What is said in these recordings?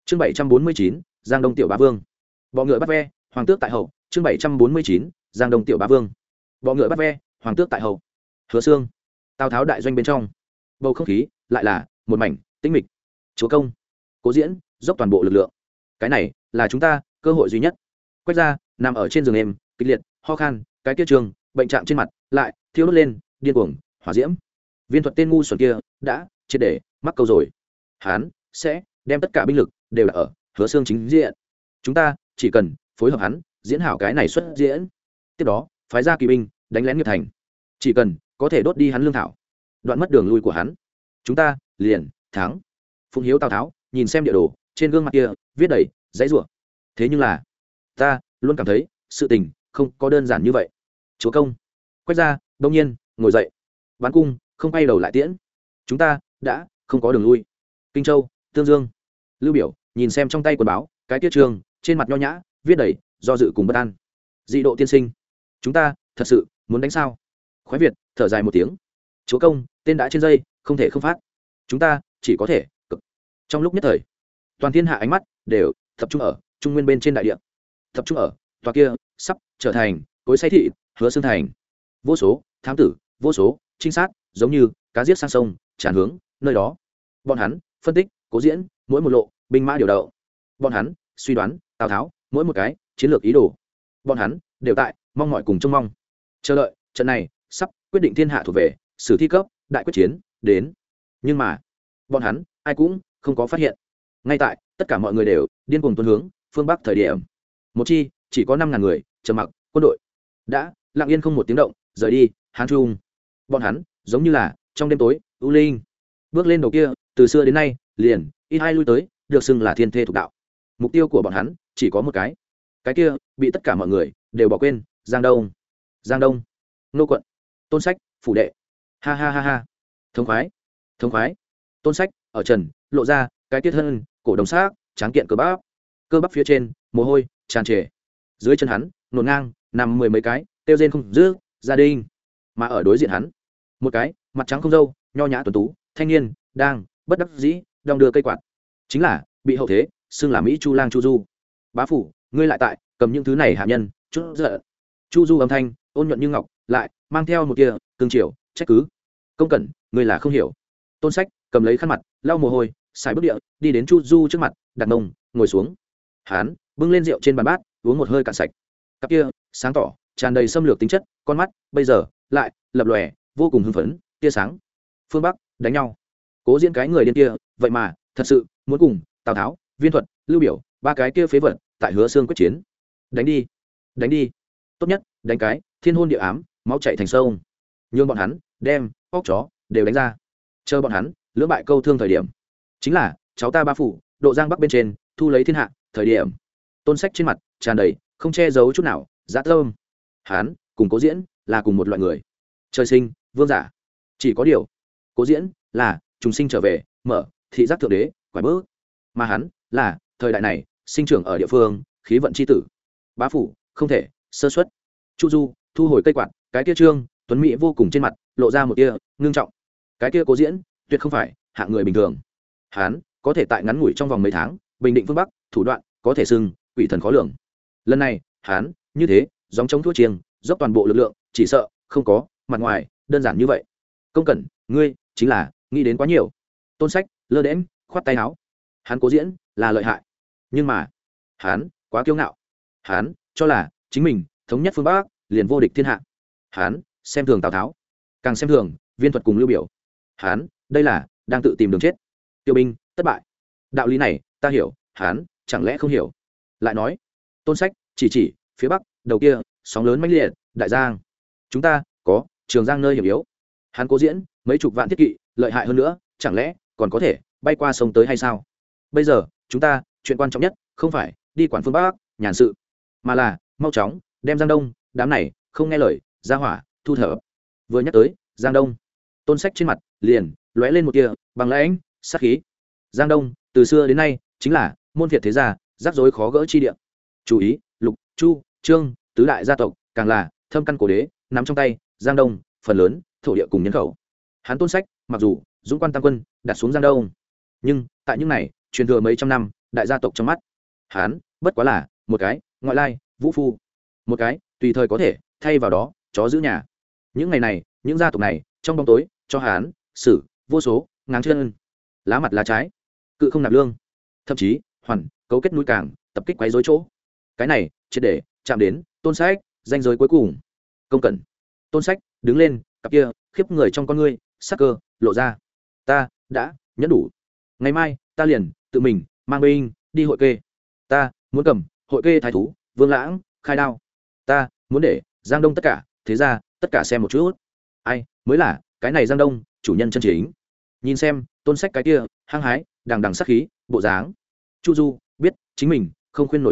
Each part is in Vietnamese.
chương 749, giang đông tiểu bá vương. Bọ ngựa bắt ve, hoàng tước tại hậu. chương 749, giang đông tiểu bá vương. Bọ ngựa bắt ve, hoàng tước tại hậu. Hứa Xương, Tào Tháo đại doanh bên trong, bầu không khí lại là một mảnh tĩnh mịch. Chúa công, Cố Diễn dốc toàn bộ lực lượng, cái này là chúng ta cơ hội duy nhất. Quách Gia nằm ở trên giường em, kịch liệt ho khan, cái kia trường bệnh trạng trên mặt lại thiêu đốt lên điên cuồng hỏa diễm. Viên Thuật tên ngu xuẩn kia đã triệt để mắc câu rồi. Hắn sẽ đem tất cả binh lực đều đặt ở Hứa Xương chính diện. Chúng ta chỉ cần phối hợp hắn diễn hảo cái này xuất diễn, tiếp đó phái ra kỳ binh đánh lén nghiệp thành, chỉ cần có thể đốt đi hắn lương thảo, đoạn mất đường lui của hắn, chúng ta liền thắng. Phụng Hiếu Tào Tháo nhìn xem địa đồ, trên gương mặt kia viết đầy dãy rủa. Thế nhưng là ta luôn cảm thấy sự tình không có đơn giản như vậy. Chúa công, Quách Gia đông nhiên ngồi dậy, bắn cung không quay đầu lại tiễn. Chúng ta đã không có đường lui. Kinh Châu, Tương Dương, Lưu Biểu nhìn xem trong tay quần báo, cái tiết trường trên mặt nho nhã viết đầy do dự cùng bất an. Dị Độ tiên sinh, chúng ta thật sự muốn đánh sao? Khoái Việt thở dài một tiếng. Chúa công, tên đã trên dây, không thể không phát. Chúng ta chỉ có thể cực. Trong lúc nhất thời, toàn thiên hạ ánh mắt đều tập trung ở Trung Nguyên bên trên đại địa, tập trung ở tòa kia sắp trở thành cối xay thị Hứa Xương thành. Vô số thám tử, vô số trinh sát, giống như cá giết sang sông, tràn hướng nơi đó. Bọn hắn phân tích Cố Diễn mỗi một lộ binh mã điều động, bọn hắn suy đoán Tào Tháo mỗi một cái chiến lược ý đồ, bọn hắn đều tại mong mỏi cùng trông mong, chờ đợi trận này sắp quyết định thiên hạ thuộc về sử thi cấp đại quyết chiến đến. Nhưng mà bọn hắn ai cũng không có phát hiện, ngay tại tất cả mọi người đều điên cuồng tuôn hướng phương Bắc thời điểm, một chi chỉ có 5.000 người trầm mặc quân đội đã lặng yên không một tiếng động rời đi Hán Trung. Bọn hắn giống như là trong đêm tối ưu linh bước lên đầu kia, từ xưa đến nay liền ít ai lui tới, được xưng là thiên thê thuộc đạo. Mục tiêu của bọn hắn chỉ có một cái kia bị tất cả mọi người đều bỏ quên, Giang Đông. Giang Đông, Nô quận, Tôn Sách phủ đệ. Ha ha ha ha, thống khoái, thống khoái. Tôn Sách ở trần lộ ra cái tiết thân cổ đồng xác tráng kiện cơ bắp phía trên mồ hôi tràn trề, dưới chân hắn nổn ngang nằm 10 mấy cái tiêu rên không dứt gia đình. Mà ở đối diện hắn, một cái mặt trắng không râu nho nhã tuấn tú thanh niên đang bất đắc dĩ đong đưa cây quạt, chính là bị hậu thế xưng là Mỹ Chu Lang Chu Du. Bá phủ, ngươi lại tại cầm những thứ này hạ nhân chút giận. Chu Du âm thanh ôn nhuận như ngọc, lại mang theo một kia cương triều trách cứ. Công cẩn, ngươi là không hiểu. Tôn Sách cầm lấy khăn mặt lau mồ hôi, xài bước địa đi đến Chu Du trước mặt, đặt mông ngồi xuống. Hán bưng lên rượu trên bàn bát, uống một hơi cạn sạch. Cặp kia sáng tỏ tràn đầy xâm lược tính chất con mắt bây giờ lại lập lòe vô cùng hưng phấn tia sáng. Phương Bắc đánh nhau, Cố Diễn cái người điên kia vậy mà thật sự muốn cùng Tào Tháo, Viên Thuật, Lưu Biểu ba cái kia phế vật tại Hứa Xương quyết chiến. Đánh đi, đánh đi, tốt nhất đánh cái thiên hôn địa ám, máu chảy thành sông, nhường bọn hắn đem óc chó đều đánh ra. Chờ bọn hắn lưỡng bại câu thương thời điểm, chính là cháu ta ba phủ độ Giang Bắc bên trên thu lấy thiên hạ thời điểm. Tôn Sách trên mặt tràn đầy không che giấu chút nào dã tâm. Hắn cùng Cố Diễn là cùng một loại người, trời sinh vương giả. Chỉ có điều Cố Diễn là trùng sinh trở về, mở thị giác thượng đế quải bước, mà hắn là thời đại này sinh trưởng ở địa phương khí vận c h i tử. Bá phủ không thể sơ xuất. Chu Du thu hồi cây quạt, cái kia trương tuấn mỹ vô cùng trên mặt lộ ra một tia ngưng trọng. Cái kia Cố Diễn tuyệt không phải hạng người bình thường. Hắn có thể tại ngắn ngủi trong vòng mấy tháng bình định phương Bắc, thủ đoạn có thể xưng quỷ thần khó lường. Lần này hắn như thế gióng chống thua chiêng, dốc toàn bộ lực lượng, chỉ sợ không có mặt ngoài đơn giản như vậy. Công cẩn, ngươi chính là nghĩ đến quá nhiều. Tôn Sách lơ đễm khoát tay áo. Hắn Cố Diễn là lợi hại, nhưng mà hắn quá kiêu ngạo. Hắn cho là chính mình thống nhất phương Bắc liền vô địch thiên hạ. Hắn xem thường Tào Tháo, càng xem thường Viên Thuật cùng Lưu Biểu. Hắn đây là đang tự tìm đường chết. Tiêu binh thất bại, đạo lý này ta hiểu, hắn chẳng lẽ không hiểu? Lại nói, Tôn Sách chỉ phía bắc đầu kia sóng lớn mãnh liệt đại giang, chúng ta có Trường Giang nơi hiểm yếu. Hắn Cố Diễn mấy chục vạn thiết kỵ lợi hại hơn nữa, chẳng lẽ còn có thể bay qua sông tới hay sao? Bây giờ chúng ta chuyện quan trọng nhất không phải đi quản phương Bắc nhàn sự, mà là mau chóng đem Giang Đông đám này không nghe lời ra hỏa thu thập. Vừa nhắc tới Giang Đông, Tôn Sách trên mặt liền lóe lên một tia bằng lãnh sát khí. Giang Đông từ xưa đến nay chính là môn phiệt thế gia rắc rối khó gỡ chi địa. Chú ý, Lục, Chu, Trương tứ đại gia tộc càng là thâm căn cổ đế nắm trong tay Giang Đông phần lớn thổ địa cùng nhân khẩu. Hắn Tôn Sách mặc dù dũng quan tam quân đặt xuống Giang Đông, nhưng tại những này truyền thừa mấy trăm năm đại gia tộc trong mắt hán bất quá là một cái ngoại lai vũ phu, một cái tùy thời có thể thay vào đó chó giữ nhà. Những ngày này những gia tộc này trong bóng tối cho hán xử vô số ngáng chân lá mặt lá trái, cự không nạp lương, thậm chí hoàn cấu kết núi cảng tập kích quấy rối chỗ. Cái này triệt để chạm đến Tôn Sách danh giới cuối cùng. Công cẩn. Tôn Sách đứng lên, cặp kia khiếp người trong con ngươi sắc cơ lộ ra. Ta đã nhẫn đủ, ngày mai ta liền tự mình mang binh đi hội kê. Ta muốn cầm hội kê thái thú Vương Lãng khai đao. Ta muốn để Giang Đông tất cả thế ra tất cả xem một chút ai mới là cái này Giang Đông chủ nhân chân chính. Nhìn xem Tôn Sách cái kia hăng hái đằng đằng sắc khí bộ dáng, Chu Du biết chính mình không khuyên nổi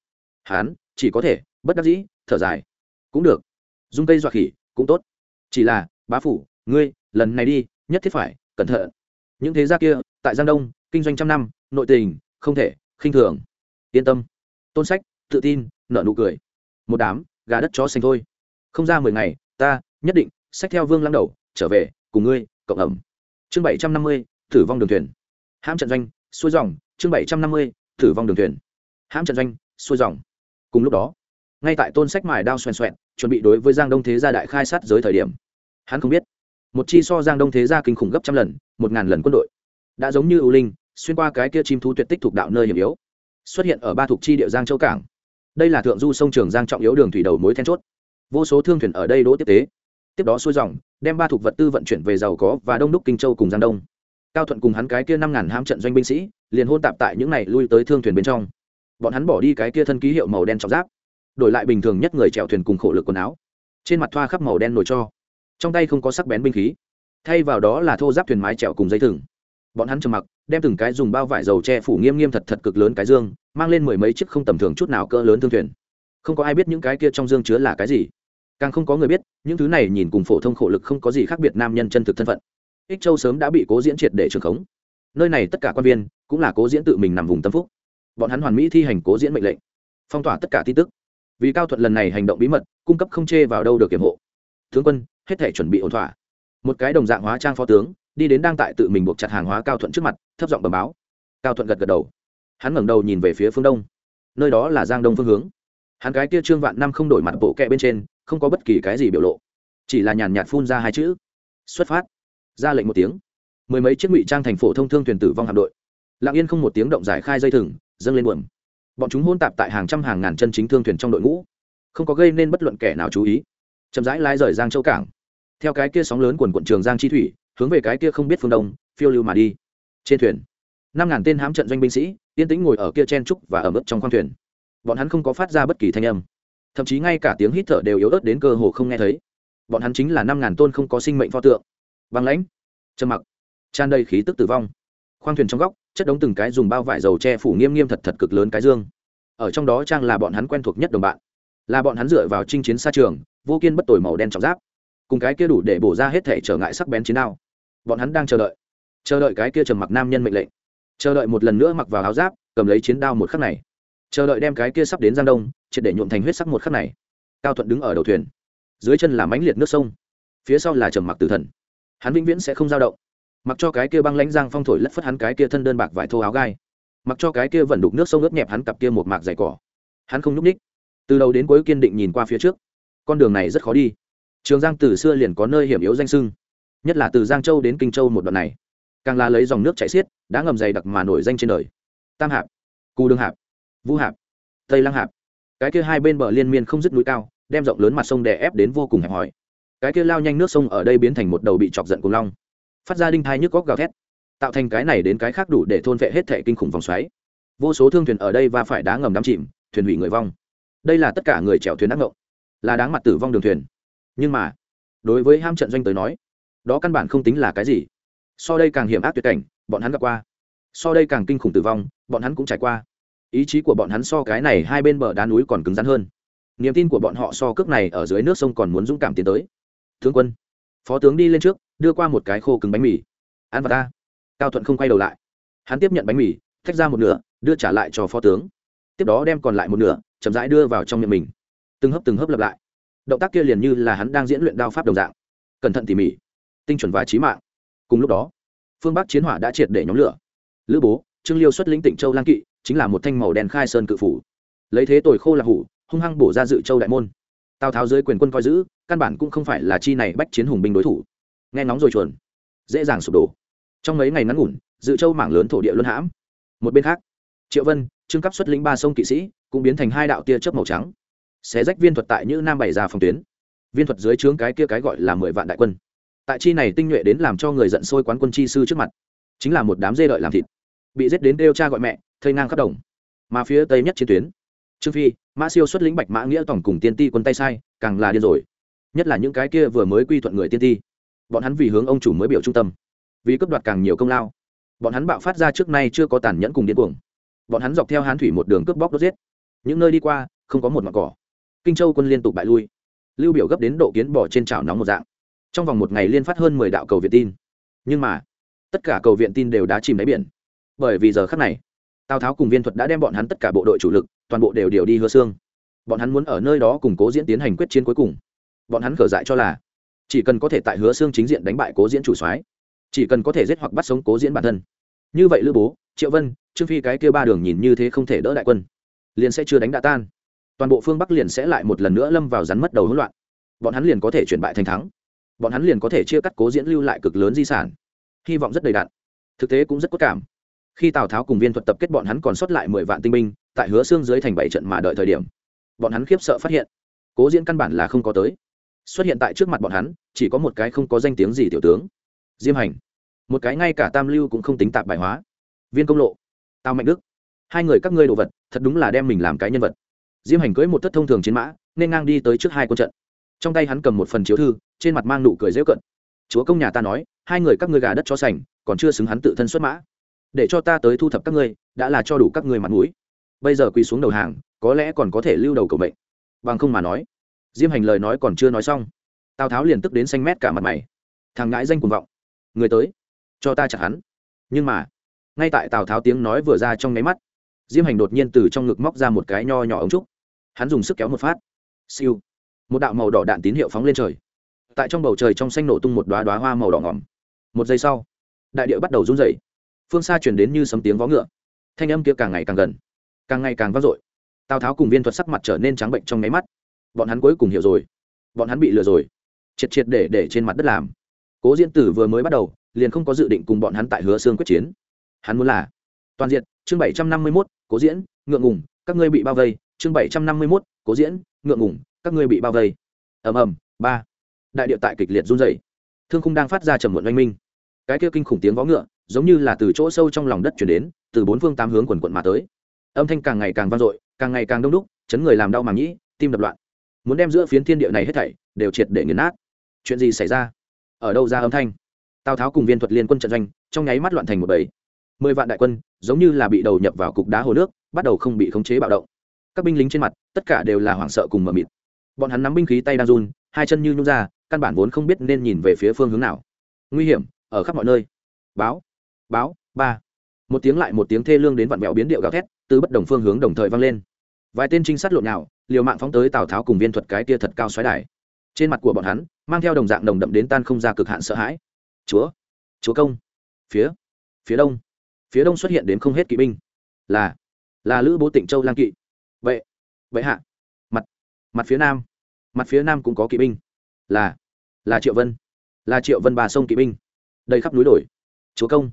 hán chỉ có thể bất đắc dĩ thở dài. Cũng được, dung cây dọa khỉ cũng tốt, chỉ là bá phủ ngươi lần này đi nhất thiết phải cẩn thận. Những thế gia kia tại Giang Đông kinh doanh trăm năm, nội tình không thể khinh thường. Yên tâm. Tôn Sách tự tin nở nụ cười. Một đám gà đất chó xanh thôi, không ra 10 ngày ta nhất định xách theo Vương Lãng đầu trở về cùng ngươi cộng ẩm. Chương 750 tử vong đường thuyền hãm trận doanh xuôi dòng. Chương 750 tử vong đường thuyền hãm trận doanh xuôi dòng. Cùng lúc đó, ngay tại Tôn Sách mài đao xoèn xoẹn chuẩn bị đối với Giang Đông thế gia đại khai sát giới thời điểm, hắn không biết một chi so Giang Đông thế gia kinh khủng gấp trăm lần 1000 lần quân đội đã giống như ưu linh xuyên qua cái kia chim thú tuyệt tích thuộc đạo nơi hiểm yếu, xuất hiện ở ba thuộc chi địa Giang Châu cảng. Đây là thượng du sông Trường Giang trọng yếu đường thủy đầu mối then chốt, vô số thương thuyền ở đây đỗ tiếp tế, tiếp đó xuôi dòng đem ba thuộc vật tư vận chuyển về giàu có và đông đúc Kinh Châu cùng Giang Đông. Cao Thuận cùng hắn cái kia 5000 hãm trận doanh binh sĩ liền hôn tạp tại những này lui tới thương thuyền bên trong. Bọn hắn bỏ đi cái kia thân ký hiệu màu đen trọng giáp, đổi lại bình thường nhất người chèo thuyền cùng khổ lực quần áo, trên mặt thoa khắp màu đen nổi cho, trong tay không có sắc bén binh khí, thay vào đó là thô giáp thuyền mái chèo cùng dây thừng. Bọn hắn trầm mặc đem từng cái dùng bao vải dầu che phủ nghiêm nghiêm thật thật cực lớn cái dương, mang lên 10 mấy chiếc không tầm thường chút nào cỡ lớn thương thuyền. Không có ai biết những cái kia trong dương chứa là cái gì, càng không có người biết những thứ này nhìn cùng phổ thông khổ lực không có gì khác biệt nam nhân chân thực thân phận. Ích Châu sớm đã bị Cố Diễn triệt để trường khống, nơi này tất cả quan viên cũng là Cố Diễn tự mình nằm vùng tâm phúc. Bọn hắn hoàn mỹ thi hành Cố Diễn mệnh lệnh, phong tỏa tất cả tin tức. Vì Cao Thuận lần này hành động bí mật, cung cấp không chê vào đâu được kiểm hộ. Tướng quân hết thể chuẩn bị ổn thỏa. Một cái đồng dạng hóa trang phó tướng đi đến đang tại tự mình buộc chặt hàng hóa Cao Thuận trước mặt, thấp giọng bẩm báo. Cao Thuận gật gật đầu, hắn ngẩng đầu nhìn về phía phương đông, nơi đó là Giang Đông phương hướng. Hắn cái kia Trương Vạn Năm không đổi mặt bộ kệ bên trên không có bất kỳ cái gì biểu lộ, chỉ là nhàn nhạt phun ra hai chữ: xuất phát. Ra lệnh một tiếng, 10 mấy chiếc ngụy trang thành phổ thông thương thuyền tử vong hạm đội lặng yên không một tiếng động giải khai dây thừng, dâng lên buồm. Bọn chúng hôn tạp tại hàng trăm hàng ngàn chân chính thương thuyền trong đội ngũ, không có gây nên bất luận kẻ nào chú ý, chậm rãi lái rời Giang Châu cảng, theo cái kia sóng lớn quần quận Trường Giang chi thủy hướng về cái kia không biết phương đông phiêu lưu mà đi. Trên thuyền 5000 tên hãm trận doanh binh sĩ yên tĩnh ngồi ở kia chen trúc và ẩm ướt trong khoang thuyền. Bọn hắn không có phát ra bất kỳ thanh âm, thậm chí ngay cả tiếng hít thở đều yếu ớt đến cơ hồ không nghe thấy. Bọn hắn chính là 5000 tôn không có sinh mệnh pho tượng, băng lãnh trầm mặc, tràn đầy khí tức tử vong. Khoang thuyền trong góc chất đống từng cái dùng bao vải dầu che phủ nghiêm nghiêm thật thật cực lớn cái dương, ở trong đó trang là bọn hắn quen thuộc nhất đồng bạn, là bọn hắn dựa vào chinh chiến xa trường vô kiên bất tồi màu đen trọng giáp, cùng cái kia đủ để bổ ra hết thể trở ngại sắc bén chiến đao. Bọn hắn đang chờ đợi cái kia trầm mặc nam nhân mệnh lệnh, chờ đợi một lần nữa mặc vào áo giáp cầm lấy chiến đao một khắc này, chờ đợi đem cái kia sắp đến Giang Đông triệt để nhuộm thành huyết sắc một khắc này. Cao Thuận đứng ở đầu thuyền, dưới chân là mãnh liệt nước sông, phía sau là trầm mặc tử thần. Hắn vĩnh viễn sẽ không dao động, mặc cho cái kia băng lãnh giang phong thổi lất phất hắn cái kia thân đơn bạc vải thô áo gai, mặc cho cái kia vẩn đục nước sông ướt nhẹp hắn cặp kia một mạc dày cỏ. Hắn không nhúc ních, từ đầu đến cuối kiên định nhìn qua phía trước. Con đường này rất khó đi, Trường Giang từ xưa liền có nơi hiểm yếu danh sưng, nhất là từ Giang Châu đến Kinh Châu một đoạn này, càng là lấy dòng nước chảy xiết đã ngầm dày đặc mà nổi danh trên đời. Tam Hạp, Cù Đường Hạp, Vũ Hạp, Tây Lăng Hạp, cái kia hai bên bờ liên miên không dứt núi cao, đem rộng lớn mặt sông đè ép đến vô cùng hẹp hòi. Cái kia lao nhanh nước sông ở đây biến thành một đầu bị chọc giận cùng long, phát ra đinh thai nhức góc gào thét, tạo thành cái này đến cái khác đủ để thôn phệ hết thể kinh khủng vòng xoáy. Vô số thương thuyền ở đây va phải đá ngầm đắm chìm, thuyền hủy người vong. Đây là tất cả người chèo thuyền ác ngộng, là đáng mặt tử vong đường thuyền. Nhưng mà đối với ham trận doanh tới nói, đó căn bản không tính là cái gì. So đây càng hiểm ác tuyệt cảnh bọn hắn gặp qua, so đây càng kinh khủng tử vong bọn hắn cũng trải qua. Ý chí của bọn hắn so cái này hai bên bờ đá núi còn cứng rắn hơn, niềm tin của bọn họ so cước này ở dưới nước sông còn muốn dũng cảm tiến tới. Tướng quân, phó tướng đi lên trước đưa qua một cái khô cứng bánh mì. Ăn vào ta. Cao Thuận không quay đầu lại, hắn tiếp nhận bánh mì, tách ra một nửa đưa trả lại cho phó tướng, tiếp đó đem còn lại một nửa chậm rãi đưa vào trong miệng mình, từng hớp lặp lại. Động tác kia liền như là hắn đang diễn luyện đao pháp đồng dạng, cẩn thận tỉ mỉ, tinh chuẩn và chí mạng. Cùng lúc đó, phương Bắc chiến hỏa đã triệt để nhóm lửa. Lữ Bố, Trương Liêu xuất lĩnh Tịnh Châu lang kỵ chính là một thanh màu đen khai sơn cự phủ, lấy thế tồi khô là hủ, hung hăng bổ ra Dự Châu đại môn. Tào Tháo dưới quyền quân coi giữ, căn bản cũng không phải là chi này bách chiến hùng binh đối thủ. Nghe ngóng rồi chuồn, dễ dàng sụp đổ. Trong mấy ngày ngắn ngủn, Dự Châu mảng lớn thổ địa luân hãm. Một bên khác, Triệu Vân, Trương Cấp xuất lĩnh 3 sông kỵ sĩ, cũng biến thành 2 đạo tia chớp màu trắng, xé rách viên thuật tại Như Nam bày ra phòng tuyến. Viên thuật dưới trướng cái kia cái gọi là 10 vạn đại quân. Tại chi này tinh nhuệ đến làm cho người giận sôi quán quân chi sư trước mặt, chính là một đám dê đợi làm thịt, bị giết đến kêu cha gọi mẹ, thây ngang khắp đồng. Mà phía tây nhất chiến tuyến, Trương Phi, Mã Siêu xuất lĩnh Bạch Mã Nghĩa tổng cùng tiên ti quân tay sai, càng là điên rồi. Nhất là những cái kia vừa mới quy thuận người tiên ti, bọn hắn vì hướng ông chủ mới biểu trung tâm, vì cướp đoạt càng nhiều công lao, bọn hắn bạo phát ra trước nay chưa có tàn nhẫn cùng điên cuồng. Bọn hắn dọc theo Hán thủy một đường cướp bóc đốt giết, những nơi đi qua không có một ngọn cỏ. Kinh Châu quân liên tục bại lui, Lưu Biểu gấp đến độ kiến bò trên chảo nóng một dạng. Trong vòng một ngày liên phát hơn 10 đạo cầu viện tin, nhưng mà tất cả cầu viện tin đều đã chìm đáy biển, bởi vì giờ khắc này Tào Tháo cùng Viên Thuật đã đem bọn hắn tất cả bộ đội chủ lực toàn bộ đều điều đi Hứa Xương. Bọn hắn muốn ở nơi đó cùng Cố Diễn tiến hành quyết chiến cuối cùng. Bọn hắn cờ dại cho là chỉ cần có thể tại Hứa Xương chính diện đánh bại Cố Diễn chủ soái, chỉ cần có thể giết hoặc bắt sống Cố Diễn bản thân, như vậy Lữ Bố, Triệu Vân, Trương Phi cái kia 3 đường nhìn như thế không thể đỡ đại quân, liền sẽ chưa đánh đã tan. Toàn bộ phương Bắc liền sẽ lại một lần nữa lâm vào rắn mất đầu hỗn loạn. Bọn hắn liền có thể chuyển bại thành thắng. Bọn hắn liền có thể chia cắt Cố Diễn lưu lại cực lớn di sản. Hy vọng rất đầy đặn, thực tế cũng rất cốt cảm. Khi Tào Tháo cùng Viên Thuật tập kết bọn hắn còn sót lại 10 vạn tinh binh, tại Hứa Xương dưới thành 7 trận mà đợi thời điểm, bọn hắn khiếp sợ phát hiện, Cố Diễn căn bản là không có tới. Xuất hiện tại trước mặt bọn hắn, chỉ có một cái không có danh tiếng gì tiểu tướng, Diêm Hành, một cái ngay cả Tam Lưu cũng không tính tạp bài hóa, Viên Công Lộ, Tào Mạnh Đức. Hai người các ngươi đồ vật, thật đúng là đem mình làm cái nhân vật. Diêm Hành cưỡi một thất thông thường chiến mã, nên ngang đi tới trước hai quân trận. Trong tay hắn cầm một phần chiếu thư, trên mặt mang nụ cười giễu cợt. Chúa công nhà ta nói, hai người các ngươi gà đất chó sành, còn chưa xứng hắn tự thân xuất mã. Để cho ta tới thu thập các ngươi, đã là cho đủ các ngươi mặt mũi. Bây giờ quỳ xuống đầu hàng, có lẽ còn có thể lưu đầu cầu mệnh. Bằng không mà nói. Diêm Hành lời nói còn chưa nói xong, Tào Tháo liền tức đến xanh mét cả mặt mày. Thằng ngãi danh cuồng vọng, người tới, cho ta chặt hắn. Nhưng mà, ngay tại Tào Tháo tiếng nói vừa ra trong nháy mắt, Diêm Hành đột nhiên từ trong ngực móc ra một cái nho nhỏ ống trúc. Hắn dùng sức kéo một phát, siêu, một đạo màu đỏ đạn tín hiệu phóng lên trời. Tại trong bầu trời trong xanh nổ tung một đóa đóa hoa màu đỏ ngỏm. Một giây sau, đại địa bắt đầu run rẩy. Phương xa truyền đến như sấm tiếng vó ngựa. Thanh âm kia càng ngày càng gần, càng ngày càng vang dội. Tào Tháo cùng Viên Thuật sắc mặt trở nên trắng bệnh trong nháy mắt. Bọn hắn cuối cùng hiểu rồi, bọn hắn bị lừa rồi, triệt triệt để trên mặt đất làm. Cố Diễn Tử vừa mới bắt đầu, liền không có dự định cùng bọn hắn tại Hứa Xương quyết chiến. Hắn muốn là toàn diện. Chương 751, Cố Diễn, ngượng ngùng, các ngươi bị bao vây. Chương 751, Cố Diễn, ngượng ngùng, các ngươi bị bao vây. Ầm ầm, ba. Đại địa tại kịch liệt run rẩy. Thương khung đang phát ra trầm muộn oanh minh. Cái kia kinh khủng tiếng vó ngựa, giống như là từ chỗ sâu trong lòng đất truyền đến, từ bốn phương tám hướng quần quần mà tới. Âm thanh càng ngày càng vang dội, càng ngày càng đông đúc, chấn người làm đau màng nhĩ, tim đập loạn. Muốn đem giữa phiến thiên địa này hết thảy đều triệt để nghiền nát. Chuyện gì xảy ra? Ở đâu ra âm thanh? Tào Tháo cùng Viên Thuật liên quân trận doanh, trong nháy mắt loạn thành một bầy. 10 vạn đại quân, giống như là bị đầu nhập vào cục đá hồ nước, bắt đầu không bị khống chế bạo động. Các binh lính trên mặt, tất cả đều là hoảng sợ cùng mờ mịt. Bọn hắn nắm binh khí tay đang run, hai chân như nhũn ra, căn bản vốn không biết nên nhìn về phía phương hướng nào. Nguy hiểm ở khắp mọi nơi. Báo, báo, ba. Một tiếng lại một tiếng thê lương đến vặn vẹo biến điệu gào thét, từ bất đồng phương hướng đồng thời vang lên. Vài tên trinh sát lộn nhào, liều mạng phóng tới Tào Tháo cùng Viên Thuật cái kia thật cao xoáy đài. Trên mặt của bọn hắn mang theo đồng dạng nồng đậm đến tan không ra cực hạn sợ hãi. Chúa công. Phía đông xuất hiện đến không hết kỵ binh. Là Lữ Bố Tịnh Châu lang kỵ. Vậy hạ. Mặt phía nam cũng có kỵ binh. Là Triệu Vân bà sông kỵ binh. Đầy khắp núi đồi. Chúa công.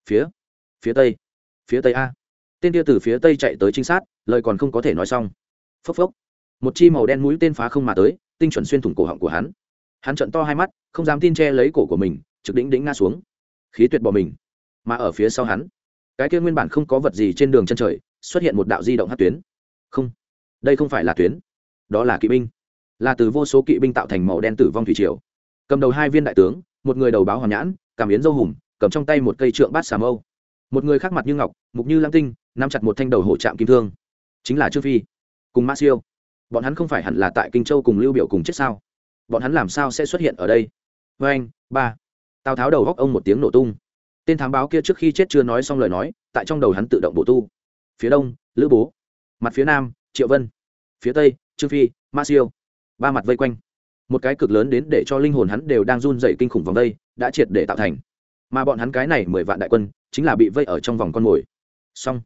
Phía tây a. Tên kia từ phía tây chạy tới trinh sát, lời còn không có thể nói xong. Phốc phốc. Một chi màu đen mũi tên phá không mà tới, tinh chuẩn xuyên thủng cổ họng của hắn. Hắn trợn to hai mắt, không dám tin che lấy cổ của mình, trực đỉnh ngã xuống. Khí tuyệt bỏ mình. Mà ở phía sau hắn, cái kia nguyên bản không có vật gì trên đường chân trời, xuất hiện một đạo di động hắc tuyến. Không, đây không phải là tuyến, đó là kỵ binh, là từ vô số kỵ binh tạo thành màu đen tử vong thủy triều. Cầm đầu hai viên đại tướng, một người đầu báo hoàn nhãn, cảm yến dâu hùm, cầm trong tay một cây trượng bát xà mâu. Một người khác mặt như ngọc, mục như lam tinh, nắm chặt một thanh đầu hổ trạm kim thương, chính là Trương Phi cùng Mã Siêu. Bọn hắn không phải hẳn là tại Kinh Châu cùng Lưu Biểu cùng chết sao? Bọn hắn làm sao sẽ xuất hiện ở đây? Với anh, ba. Tào Tháo đầu góc ông một tiếng nổ tung. Tên thám báo kia trước khi chết chưa nói xong lời nói, tại trong đầu hắn tự động bổ tu. Phía đông, Lữ Bố. Mặt phía nam, Triệu Vân. Phía tây, Trương Phi, Mã Siêu. Ba mặt vây quanh. Một cái cực lớn đến để cho linh hồn hắn đều đang run rẩy kinh khủng vòng đây, đã triệt để tạo thành. Mà bọn hắn cái này 10 vạn đại quân, chính là bị vây ở trong vòng con mồi. Xong.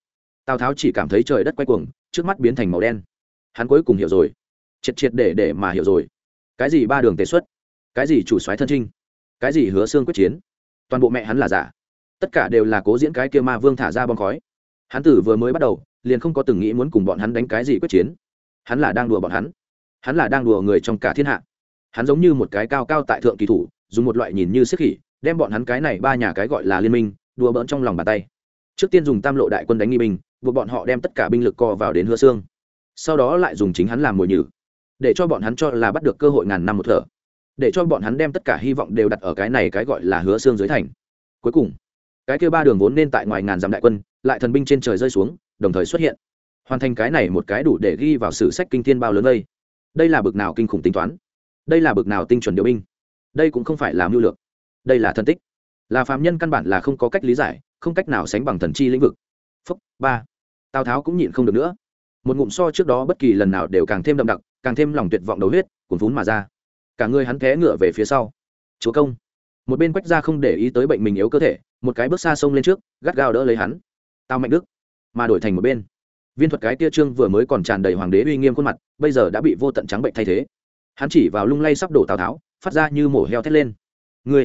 Tào tháo chỉ cảm thấy trời đất quay cuồng, trước mắt biến thành màu đen. Hắn cuối cùng hiểu rồi, triệt triệt để mà hiểu rồi, cái gì ba đường tề xuất, cái gì chủ soái thân trinh, cái gì hứa xương quyết chiến, toàn bộ mẹ hắn là giả, tất cả đều là cố diễn cái kia ma vương thả ra bom khói. Hắn tử vừa mới bắt đầu liền không có từng nghĩ muốn cùng bọn hắn đánh cái gì quyết chiến. Hắn là đang đùa bọn hắn là đang đùa người trong cả thiên hạ. Hắn giống như một cái cao cao tại thượng kỳ thủ, dùng một loại nhìn như xiết khỉ đem bọn hắn cái này ba nhà cái gọi là liên minh đùa bỡn trong lòng bàn tay. Trước tiên dùng tam lộ đại quân đánh nghi binh, buộc bọn họ đem tất cả binh lực co vào đến hứa xương, sau đó lại dùng chính hắn làm mồi nhử, để cho bọn hắn cho là bắt được cơ hội ngàn năm một thở, để cho bọn hắn đem tất cả hy vọng đều đặt ở cái này cái gọi là hứa xương dưới thành. Cuối cùng cái kia ba đường vốn nên tại ngoài ngàn dặm đại quân lại thần binh trên trời rơi xuống, đồng thời xuất hiện, hoàn thành cái này một cái đủ để ghi vào sử sách kinh thiên bao lớn đây. Đây là bực nào kinh khủng tính toán, đây là bực nào tinh chuẩn điều binh, đây cũng không phải là mưu lược, đây là thân tích, là phàm nhân căn bản là không có cách lý giải, không cách nào sánh bằng thần chi lĩnh vực. Phúc ba, Tào Tháo cũng nhịn không được nữa, một ngụm so trước đó bất kỳ lần nào đều càng thêm đậm đặc, càng thêm lòng tuyệt vọng đầu huyết cuồn phún mà ra. Cả người hắn té ngựa về phía sau. Chúa công. Một bên Quách Gia không để ý tới bệnh mình yếu cơ thể, một cái bước xa xông lên trước, gắt gao đỡ lấy hắn. Tào Mạnh Đức. Mà đổi thành một bên, Viên Thuật cái tia trương vừa mới còn tràn đầy hoàng đế uy nghiêm khuôn mặt, bây giờ đã bị vô tận trắng bệnh thay thế. Hắn chỉ vào lung lay sắp đổ Tào Tháo, phát ra như mổ heo thét lên. Ngươi,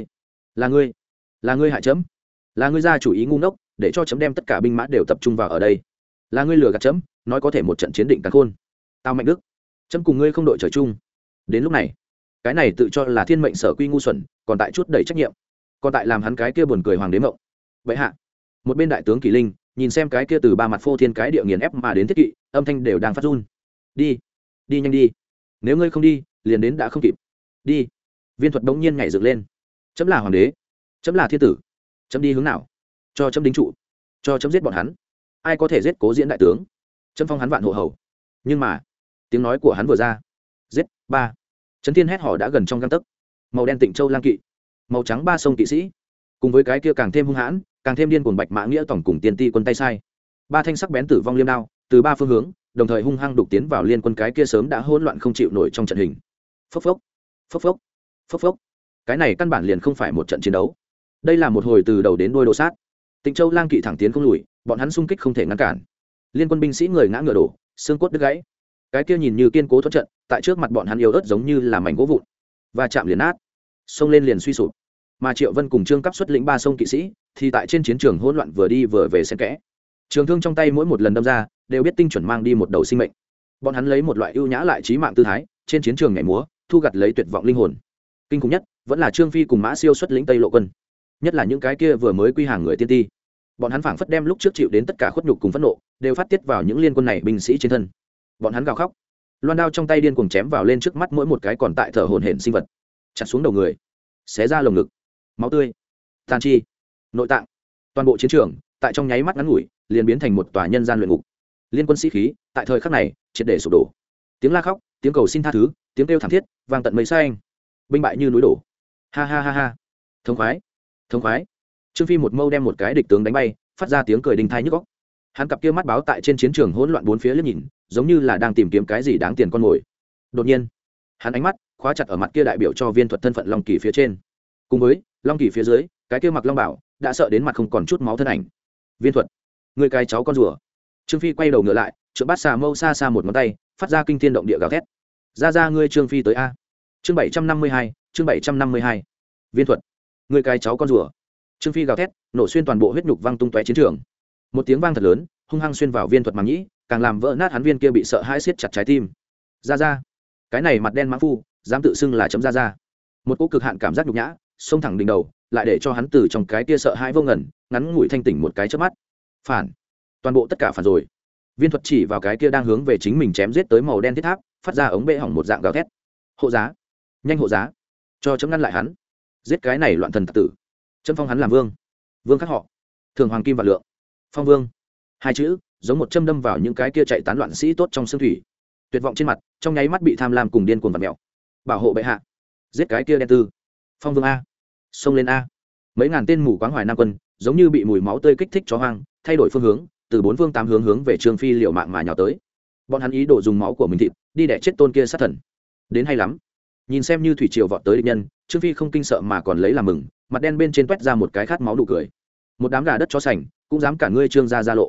là ngươi hại chấm, là ngươi ra chủ ý ngu ngốc, để cho chấm đem tất cả binh mã đều tập trung vào ở đây, là ngươi lừa gạt chấm, nói có thể một trận chiến định càn khôn. Tào Mạnh Đức, chấm cùng ngươi không đội trời chung. Đến lúc này, cái này tự cho là thiên mệnh sở quy ngu xuẩn, còn tại chút đầy trách nhiệm, còn tại làm hắn cái kia buồn cười hoàng đế mộng. Vậy hạ, một bên đại tướng Kỳ Linh nhìn xem cái kia từ ba mặt phô thiên cái địa nghiền ép mà đến thiết kỵ, âm thanh đều đang phát run. Đi nhanh đi, nếu ngươi không đi liền đến đã không kịp. Đi. Viên Thuật đống nhiên nhảy dựng lên. Chấm là hoàng đế, chấm là thiên tử, chấm đi hướng nào? Cho chấm đính trụ, cho chấm giết bọn hắn. Ai có thể giết Cố Diễn đại tướng, chấm phong hắn vạn hộ hầu. Nhưng mà tiếng nói của hắn vừa ra, giết ba, Trấn Thiên hét hò đã gần trong gang tấc. Màu đen Tịnh Châu lang kỵ, màu trắng ba sông kỵ sĩ, cùng với cái kia càng thêm hung hãn, càng thêm điên cuồng Bạch Mã Nghĩa tổng cùng tiên ti quân tay sai, ba thanh sắc bén tử vong liêm đao từ ba phương hướng đồng thời hung hăng đục tiến vào liên quân cái kia sớm đã hỗn loạn không chịu nổi trong trận hình. Phốc phốc, phốc phốc, phốc phốc. Cái này căn bản liền không phải một trận chiến đấu, đây là một hồi từ đầu đến đuôi đồ sát. Tịnh Châu lang kỵ thẳng tiến không lùi, bọn hắn xung kích không thể ngăn cản, liên quân binh sĩ người ngã ngựa đổ, xương cốt đứt gãy. Cái kia nhìn như kiên cố thoát trận, tại trước mặt bọn hắn yếu ớt giống như là mảnh gỗ vụn, và chạm liền nát, xông lên liền suy sụp. Mà Triệu Vân cùng Trương Cấp xuất lĩnh ba sông kỵ sĩ thì tại trên chiến trường hỗn loạn vừa đi vừa về xen kẽ, trường thương trong tay mỗi một lần đâm ra đều biết tinh chuẩn mang đi một đầu sinh mệnh. Bọn hắn lấy một loại ưu nhã lại chí mạng tư thái trên chiến trường nhảy múa, thu gặt lấy tuyệt vọng linh hồn. Kinh khủng nhất vẫn là Trương Phi cùng Mã Siêu xuất lĩnh Tây Lộ quân, nhất là những cái kia vừa mới quy hàng người tiên ti. Bọn hắn phảng phất đem lúc trước chịu đến tất cả khuất nhục cùng phẫn nộ đều phát tiết vào những liên quân này binh sĩ trên thân. Bọn hắn gào khóc, loan đao trong tay điên cuồng chém vào lên trước mắt mỗi một cái còn tại thở hổn hển sinh vật, chặt xuống đầu người, xé ra lồng ngực, máu tươi, tàn chi, nội tạng, toàn bộ chiến trường tại trong nháy mắt ngắn ngủi liền biến thành một tòa nhân gian luyện ngục. Liên quân sĩ khí tại thời khắc này triệt để sụp đổ, tiếng la khóc, tiếng cầu xin tha thứ, tiếng kêu thảm thiết vang tận mây xanh, binh bại như núi đổ. Ha ha ha ha, thống khoái, thống khoái. Trương Phi một mâu đem một cái địch tướng đánh bay, phát ra tiếng cười đinh thai nhức óc. Hắn cặp kia mắt báo tại trên chiến trường hỗn loạn bốn phía liếc nhìn, giống như là đang tìm kiếm cái gì đáng tiền con mồi. Đột nhiên, hắn ánh mắt khóa chặt ở mặt kia đại biểu cho Viên Thuật thân phận Long Kỳ phía trên, cùng với Long Kỳ phía dưới cái kia mặc long bảo đã sợ đến mặt không còn chút máu thân ảnh. Viên Thuật, người cái cháu con rùa. Trương Phi quay đầu ngựa lại, trượng bát xà mâu xa xa một ngón tay, phát ra kinh thiên động địa gào thét. Ra ngươi Trương Phi tới a. Chương 752, chương 752. Viên Thuật, người cái cháu con rùa. Trương Phi gào thét, nổ xuyên toàn bộ huyết nhục văng tung tóe chiến trường. Một tiếng vang thật lớn, hung hăng xuyên vào Viên Thuật màng nhĩ, càng làm vỡ nát hắn viên kia bị sợ hãi siết chặt trái tim. Ra, cái này mặt đen mãng phu, dám tự xưng là chấm ra. Một cú cực hạn cảm giác nhục nhã, xông thẳng đỉnh đầu, lại để cho hắn từ trong cái kia sợ hãi vô ngần, ngắn ngủi thanh tỉnh một cái chớp mắt. Phản, toàn bộ tất cả phản rồi. Viên Thuật chỉ vào cái kia đang hướng về chính mình chém giết tới màu đen thiết tháp, phát ra ống bệ hỏng một dạng gào thét. Hộ giá, nhanh hộ giá, cho chấm ngăn lại hắn. Giết cái này loạn thần tặc tử, chấm phong hắn làm vương. Vương khác họ, thường hoàng kim và lượng. Phong vương, hai chữ giống một châm đâm vào những cái kia chạy tán loạn sĩ tốt trong xương thủy, tuyệt vọng trên mặt trong nháy mắt bị tham lam cùng điên cuồng vặt mèo. Bảo hộ bệ hạ, giết cái kia đen tư. Phong vương a, xông lên a. Mấy ngàn tên mù quáng hoài nam quân giống như bị mùi máu tươi kích thích chó hoang, thay đổi phương hướng, từ bốn phương tám hướng về Trương Phi liều mạng mà nhào tới. Bọn hắn ý đồ dùng máu của mình thịt đi đẻ chết tôn kia sát thần. Đến hay lắm. Nhìn xem như thủy triều vọt tới địch nhân, Trương Phi không kinh sợ mà còn lấy làm mừng, mặt đen bên trên toét ra một cái khát máu đủ cười. Một đám gà đất chó sành cũng dám cả ngươi Trương gia ra lộ.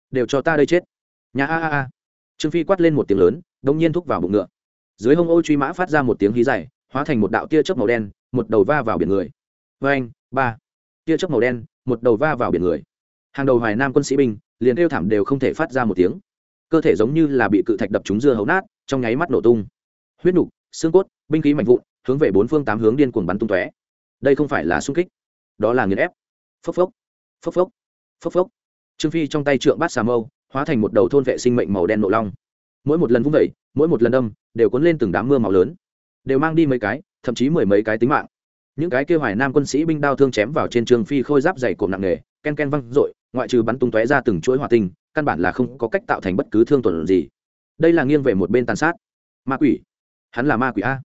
đều cho ta đây chết. Nhà a. Trương Phi quát lên một tiếng lớn, đông nhiên thúc vào bụng ngựa. Dưới hông ô truy mã phát ra một tiếng hí dài, hóa thành một đạo tia chớp màu đen, một đầu va vào biển người. Vâng, ba. Tia chớp màu đen, một đầu va vào biển người. Hàng đầu Hoài Nam quân sĩ binh liền kêu thảm đều không thể phát ra một tiếng, cơ thể giống như là bị cự thạch đập trúng dưa hấu nát, trong nháy mắt nổ tung. Huyết nục, xương cốt, binh khí mạnh vụn hướng về bốn phương tám hướng điên cuồng bắn tung tóe. Đây không phải là xung kích, đó là nghiền ép. Phốc phốc, phốc phốc, phốc phốc. Trương Phi trong tay trượng bát xà mâu hóa thành một đầu thôn vệ sinh mệnh màu đen nộ long, mỗi một lần vung vẩy, mỗi một lần đâm đều cuốn lên từng đám mưa máu lớn, đều mang đi mấy cái, thậm chí mười mấy cái tính mạng. Những cái kia Hoài Nam quân sĩ binh đao thương chém vào trên Trương Phi khôi giáp dày cộm nặng nề, ken ken văng rội, ngoại trừ bắn tung tóe ra từng chuỗi hỏa tinh, căn bản là không có cách tạo thành bất cứ thương tổn gì. Đây là nghiêng về một bên tàn sát. Ma quỷ, hắn là ma quỷ a.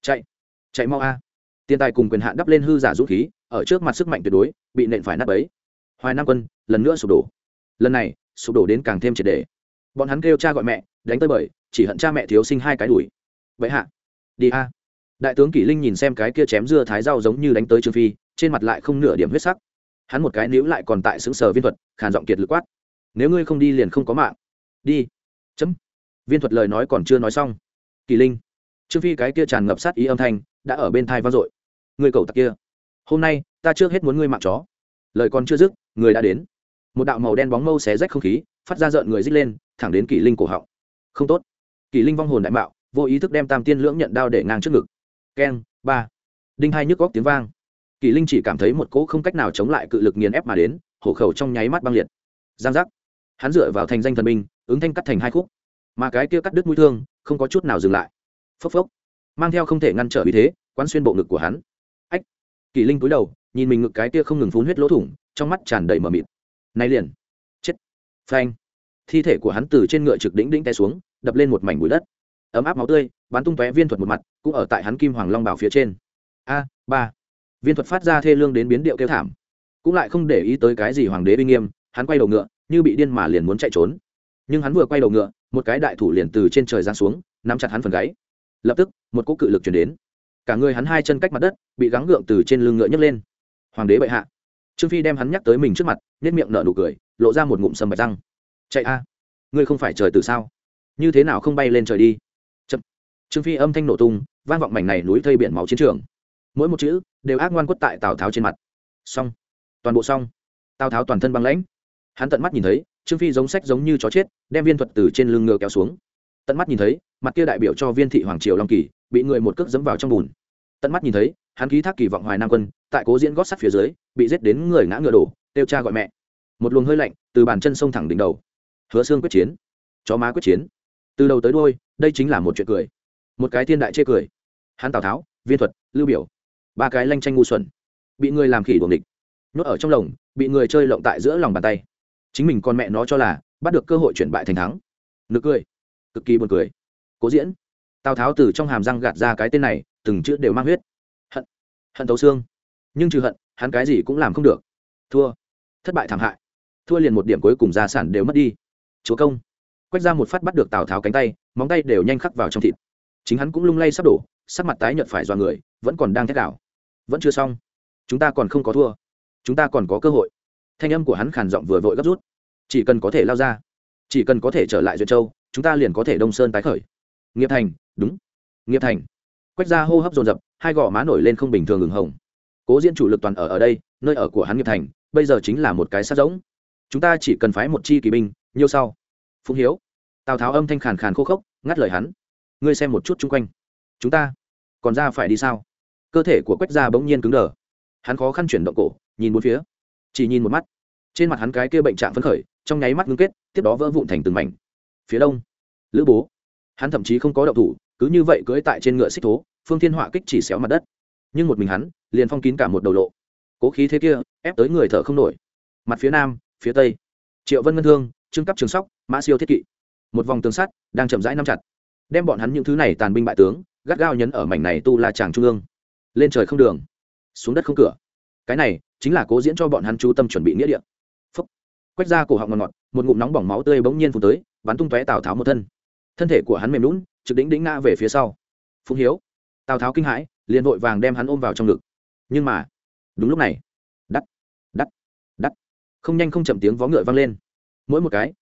Chạy mau a. Tiền tài cùng quyền hạn đắp lên hư giả dũng khí, ở trước mặt sức mạnh tuyệt đối bị nện phải nát bấy. Hoài Nam quân lần nữa sụp đổ, lần này sụp đổ đến càng thêm triệt để. Bọn hắn kêu cha gọi mẹ, đánh tới bời, chỉ hận cha mẹ thiếu sinh hai cái đuổi. Vậy hạ, đi a. Đại tướng Kỷ Linh nhìn xem cái kia chém dưa thái rau giống như đánh tới Trương Phi, trên mặt lại không nửa điểm huyết sắc. Hắn một cái níu lại còn tại sững sờ Viên Thuật, khàn giọng kiệt lực quát: nếu ngươi không đi liền không có mạng. Đi. Chấm. Viên Thuật lời nói còn chưa nói xong, Kỷ Linh, Trương Phi cái kia tràn ngập sát ý âm thanh đã ở bên thai vang dội: ngươi cậu tặc kia, hôm nay ta trước hết muốn ngươi mạng chó. Lời còn chưa dứt, người đã đến. Một đạo màu đen bóng mâu xé rách không khí, phát ra rợn người rít lên, thẳng đến Kỷ Linh cổ họng. Không tốt. Kỷ Linh vong hồn đại mạo, vô ý thức đem Tam Tiên Lưỡng Nhận đao để ngang trước ngực. Keng, ba. Đinh hai nhức góc tiếng vang. Kỷ Linh chỉ cảm thấy một cỗ không cách nào chống lại cự lực nghiền ép mà đến, hổ khẩu trong nháy mắt băng liệt. Giang giác. Hắn dựa vào thành danh thần binh, ứng thanh cắt thành hai khúc. Mà cái kia cắt đứt mũi thương, không có chút nào dừng lại. Phốc phốc. Mang theo không thể ngăn trở uy thế, quán xuyên bộ ngực của hắn. Ách. Kỷ Linh cúi đầu, nhìn mình ngực cái kia không ngừng phun huyết lỗ thủng, trong mắt tràn đầy mờ mịt. Này liền. Chết. Phanh. Thi thể của hắn từ trên ngựa trực đỉnh té xuống, đập lên một mảnh bụi đất. Ấm áp máu tươi bắn tung tóe Viên Thuật một mặt, cũng ở tại hắn kim hoàng long bảo phía trên. A, ba. Viên Thuật phát ra thê lương đến biến điệu kêu thảm, cũng lại không để ý tới cái gì hoàng đế uy nghiêm, hắn quay đầu ngựa, như bị điên mà liền muốn chạy trốn. Nhưng hắn vừa quay đầu ngựa, một cái đại thủ liền từ trên trời giáng xuống, nắm chặt hắn phần gáy. Lập tức, một cỗ cự lực truyền đến, cả người hắn hai chân cách mặt đất, bị gắng gượng từ trên lưng ngựa nhấc lên. Hoàng đế bệ hạ. Trương Phi đem hắn nhắc tới mình trước mặt, nhếch miệng nở nụ cười, lộ ra một ngụm sâm bạch răng. Chạy a, ngươi không phải trời từ sao? Như thế nào không bay lên trời đi? Chậm. Trương Phi âm thanh nổ tung, vang vọng mảnh này núi thây biển máu chiến trường. Mỗi một chữ đều ác ngoan quất tại Tào Tháo trên mặt. Xong, toàn bộ xong. Tào Tháo toàn thân băng lãnh. Hắn tận mắt nhìn thấy Trương Phi giống sách giống như chó chết, đem Viên Thuật từ trên lưng ngựa kéo xuống. Tận mắt nhìn thấy mặt kia đại biểu cho Viên thị hoàng triều Long Kỳ bị người một cước dẫm vào trong bùn. Tận mắt nhìn thấy hắn ký thác kỳ vọng Hoài Nam quân tại Cố Diễn gót sắt phía dưới bị giết đến người ngã ngựa đổ, kêu cha gọi mẹ. Một luồng hơi lạnh từ bàn chân sông thẳng đỉnh đầu. Hứa Xương quyết chiến, chó má quyết chiến, từ đầu tới đuôi, đây chính là một chuyện cười, một cái thiên đại chê cười. Hắn Tào Tháo, Viên Thuật, Lưu Biểu, ba cái lanh tranh ngu xuẩn, bị người làm khỉ đuồng địch, nhốt ở trong lồng, bị người chơi lộng tại giữa lòng bàn tay. Chính mình con mẹ nó cho là bắt được cơ hội chuyển bại thành thắng, nực cười, cực kỳ buồn cười. Cố Diễn. Tào Tháo từ trong hàm răng gạt ra cái tên này, từng chữ đều mang huyết. Hận, hận thấu xương. Nhưng trừ hận, hắn cái gì cũng làm không được. Thua, thất bại thảm hại, thua liền một điểm cuối cùng gia sản đều mất đi. Chúa công. Quách ra một phát bắt được Tào Tháo cánh tay, móng tay đều nhanh khắc vào trong thịt. Chính hắn cũng lung lay sắp đổ, sắc mặt tái nhợt phải dọa người, vẫn còn đang thét đảo. Vẫn chưa xong, chúng ta còn không có thua, chúng ta còn có cơ hội. Thanh âm của hắn khàn giọng vừa vội gấp rút. Chỉ cần có thể lao ra, chỉ cần có thể trở lại Duyện Châu, chúng ta liền có thể Đông Sơn tái khởi. Nghiệp thành, đúng, Nghiệp thành. Quách ra hô hấp dồn dập, hai gò má nổi lên không bình thường ửng hồng. Cố Diễn chủ lực toàn ở đây, nơi ở của hắn Nghiệp thành, bây giờ chính là một cái sát rỗng. Chúng ta chỉ cần phái một chi kỳ binh, nhiêu sau. Phụng Hiếu. Tào Tháo âm thanh khàn khàn khô khốc, ngắt lời hắn. Ngươi xem một chút chung quanh, chúng ta còn ra phải đi sao? Cơ thể của Quách gia bỗng nhiên cứng đờ. Hắn khó khăn chuyển động cổ, nhìn bốn phía, chỉ nhìn một mắt. Trên mặt hắn cái kia bệnh trạng phấn khởi, trong nháy mắt ngưng kết, tiếp đó vỡ vụn thành từng mảnh. Phía đông, Lữ Bố. Hắn thậm chí không có động thủ, cứ như vậy cưỡi tại trên ngựa xích thố, phương thiên họa kích chỉ xéo mặt đất. Nhưng một mình hắn, liền phong kín cả một đầu lộ. Cố khí thế kia, ép tới người thở không nổi. Mặt phía nam, phía tây, Triệu Vân Ngân Thương, Trương Cấp Trường Sóc, Mã Siêu Thiết Kỵ. Một vòng tường sắt đang chậm rãi nắm chặt, đem bọn hắn những thứ này tàn binh bại tướng gắt gao nhấn ở mảnh này tu la tràng trung ương. Lên trời không đường, xuống đất không cửa. Cái này chính là Cố Diễn cho bọn hắn chú tâm chuẩn bị nghĩa địa. Phúc. Quách ra cổ họng ngọt ngọt, một ngụm nóng bỏng máu tươi bỗng nhiên phun tới, bắn tung tóe Tào Tháo một thân. Thân thể của hắn mềm nhũn, trực đỉnh đỉnh ngã về phía sau. Phụng Hiếu. Tào Tháo kinh hãi, liền vội vàng đem hắn ôm vào trong ngực. Nhưng mà, đúng lúc này, đắt, đắt, đắt, không nhanh không chậm tiếng vó ngựa vang lên. Mỗi một cái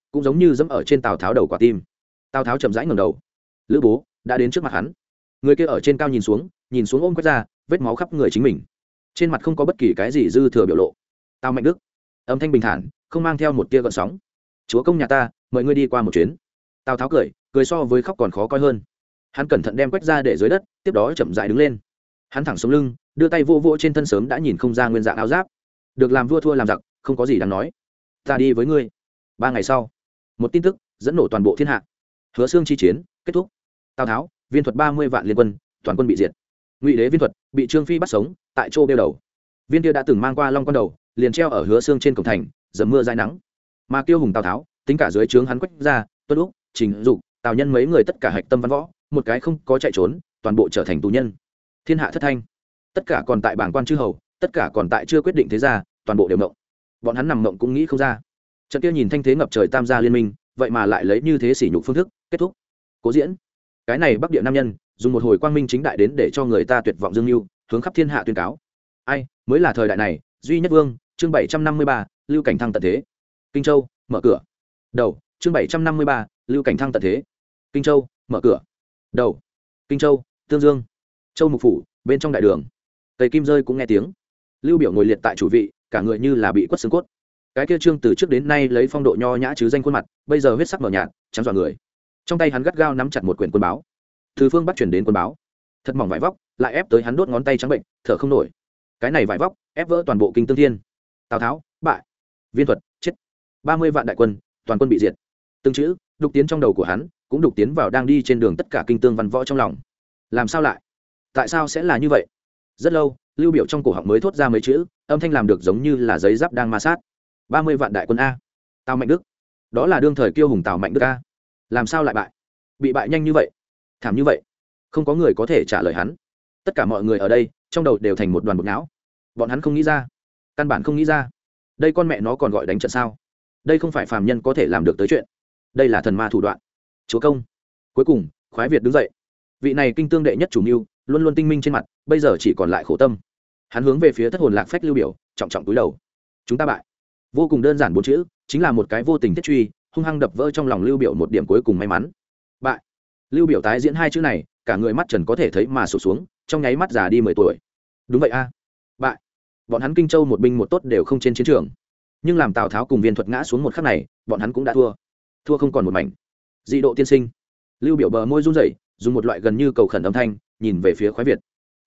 cũng giống như dẫm ở trên Tào Tháo đầu quả tim. Tào Tháo chậm rãi ngẩng đầu, lữ bố đã đến trước mặt hắn. Người kia ở trên cao nhìn xuống ôm Quách Gia, vết máu khắp người chính mình, trên mặt không có bất kỳ cái gì dư thừa biểu lộ. Tào Mạnh Đức, âm thanh bình thản, không mang theo một tia gợn sóng. Chúa công nhà ta mời ngươi đi qua một chuyến. Tào Tháo cười so với khóc còn khó coi hơn. Hắn cẩn thận đem Quách Gia để dưới đất, tiếp đó chậm rãi đứng lên. Hắn thẳng sống lưng, đưa tay vô vô trên thân sớm đã nhìn không ra nguyên dạng áo giáp. Được làm vua thua làm giặc, không có gì đáng nói. Ta đi với ngươi. 3 ngày sau, một tin tức dẫn nổ toàn bộ thiên hạ. Hứa Xương chi chiến kết thúc. Tào Tháo, Viên Thuật 30 vạn liên quân, toàn quân bị diệt. Ngụy đế Viên Thuật bị Trương Phi bắt sống, tại Châu đeo đầu. Viên kia đã từng mang qua Long Quan đầu, liền treo ở Hứa Xương trên cổng thành, dầm mưa dãi nắng. Mà Kiêu hùng Tào Tháo, tính cả dưới trướng hắn Quách Gia, Tuân Úc, Trình Dục, Tào Nhân mấy người tất cả hạch tâm văn võ, một cái không có chạy trốn, toàn bộ trở thành tù nhân. Thiên hạ thất thanh. Tất cả còn tại bảng quan chư hầu, tất cả còn tại chưa quyết định thế gia, toàn bộ đều mộng. Bọn hắn nằm mộng cũng nghĩ không ra. Trận kia nhìn thanh thế ngập trời tam gia liên minh, vậy mà lại lấy như thế sỉ nhục phương thức kết thúc. Cố Diễn, cái này Bắc Địa nam nhân, dùng một hồi quang minh chính đại đến để cho người ta tuyệt vọng dương lưu, hướng khắp thiên hạ tuyên cáo. Ai mới là thời đại này duy nhất vương? Chương 753, Lưu Cảnh Thăng tận thế. Kinh Châu mở cửa. Đầu, chương 753, Lưu Cảnh Thăng tận thế. Kinh Châu mở cửa. Đầu, Kinh Châu, Tương Dương, Châu Mục phủ, bên trong đại đường, Tây Kim rơi cũng nghe tiếng. Lưu Biểu ngồi liệt tại chủ vị, cả người như là bị quất xương cốt. Cái kia trương từ trước đến nay lấy phong độ nho nhã chứ danh khuôn mặt, bây giờ huyết sắc mờ nhạt, trắng dọa người. Trong tay hắn gắt gao nắm chặt một quyển quân báo. Từ phương Bắc chuyển đến quân báo, thật mỏng vải vóc, lại ép tới hắn đốt ngón tay trắng bệnh, thở không nổi. Cái này vải vóc ép vỡ toàn bộ kinh tương thiên. Tào Tháo bại, Viên Thuật chết, 30 vạn đại quân, toàn quân bị diệt. Từng chữ đục tiến trong đầu của hắn, cũng đục tiến vào đang đi trên đường tất cả kinh tương văn võ trong lòng. Làm sao lại? Tại sao sẽ là như vậy? Rất lâu, Lưu Biểu trong cổ họng mới thốt ra mấy chữ, âm thanh làm được giống như là giấy giáp đang ma sát. 30 vạn đại quân a. Tào Mạnh Đức, đó là đương thời kiêu hùng Tào Mạnh Đức a. Làm sao lại bại? Bị bại nhanh như vậy, thảm như vậy. Không có người có thể trả lời hắn. Tất cả mọi người ở đây, trong đầu đều thành một đoàn bột não. Bọn hắn không nghĩ ra, căn bản không nghĩ ra. Đây con mẹ nó còn gọi đánh trận sao? Đây không phải phàm nhân có thể làm được tới chuyện. Đây là thần ma thủ đoạn. Chúa công. Cuối cùng, Khoái Việt đứng dậy. Vị này kinh tương đệ nhất chủ mưu, luôn luôn tinh minh trên mặt, bây giờ chỉ còn lại khổ tâm. Hắn hướng về phía thất hồn lạc phách Lưu Biểu, trọng trọng cúi đầu. Chúng ta bại. Vô cùng đơn giản 4 chữ, chính là một cái vô tình thiết truy, hung hăng đập vỡ trong lòng Lưu Biểu một điểm cuối cùng may mắn. Bại. Lưu Biểu tái diễn 2 chữ này, cả người mắt trần có thể thấy mà sụp xuống, trong nháy mắt già đi 10 tuổi. Đúng vậy a. Bại. Bọn hắn Kinh Châu một binh một tốt đều không trên chiến trường. Nhưng làm Tào Tháo cùng Viên Thuật ngã xuống một khắc này, bọn hắn cũng đã thua. Thua không còn một mảnh. Dị độ tiên sinh. Lưu Biểu bờ môi run rẩy, dùng một loại gần như cầu khẩn âm thanh, nhìn về phía Khoái Việt.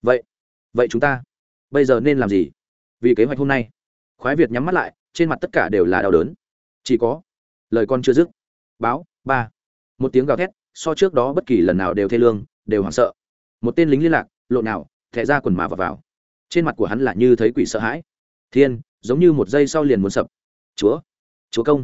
Vậy chúng ta bây giờ nên làm gì? Vì kế hoạch hôm nay. Khoái Việt nhắm mắt lại, trên mặt tất cả đều là đau đớn. Chỉ có lời con chưa dứt. Báo, ba. Một tiếng gào thét, so trước đó bất kỳ lần nào đều thê lương, đều hoảng sợ. Một tên lính liên lạc, lộn nào, thẻ ra quần mà vào. Trên mặt của hắn là như thấy quỷ sợ hãi. Thiên, giống như một giây sau liền muốn sập. Chúa công.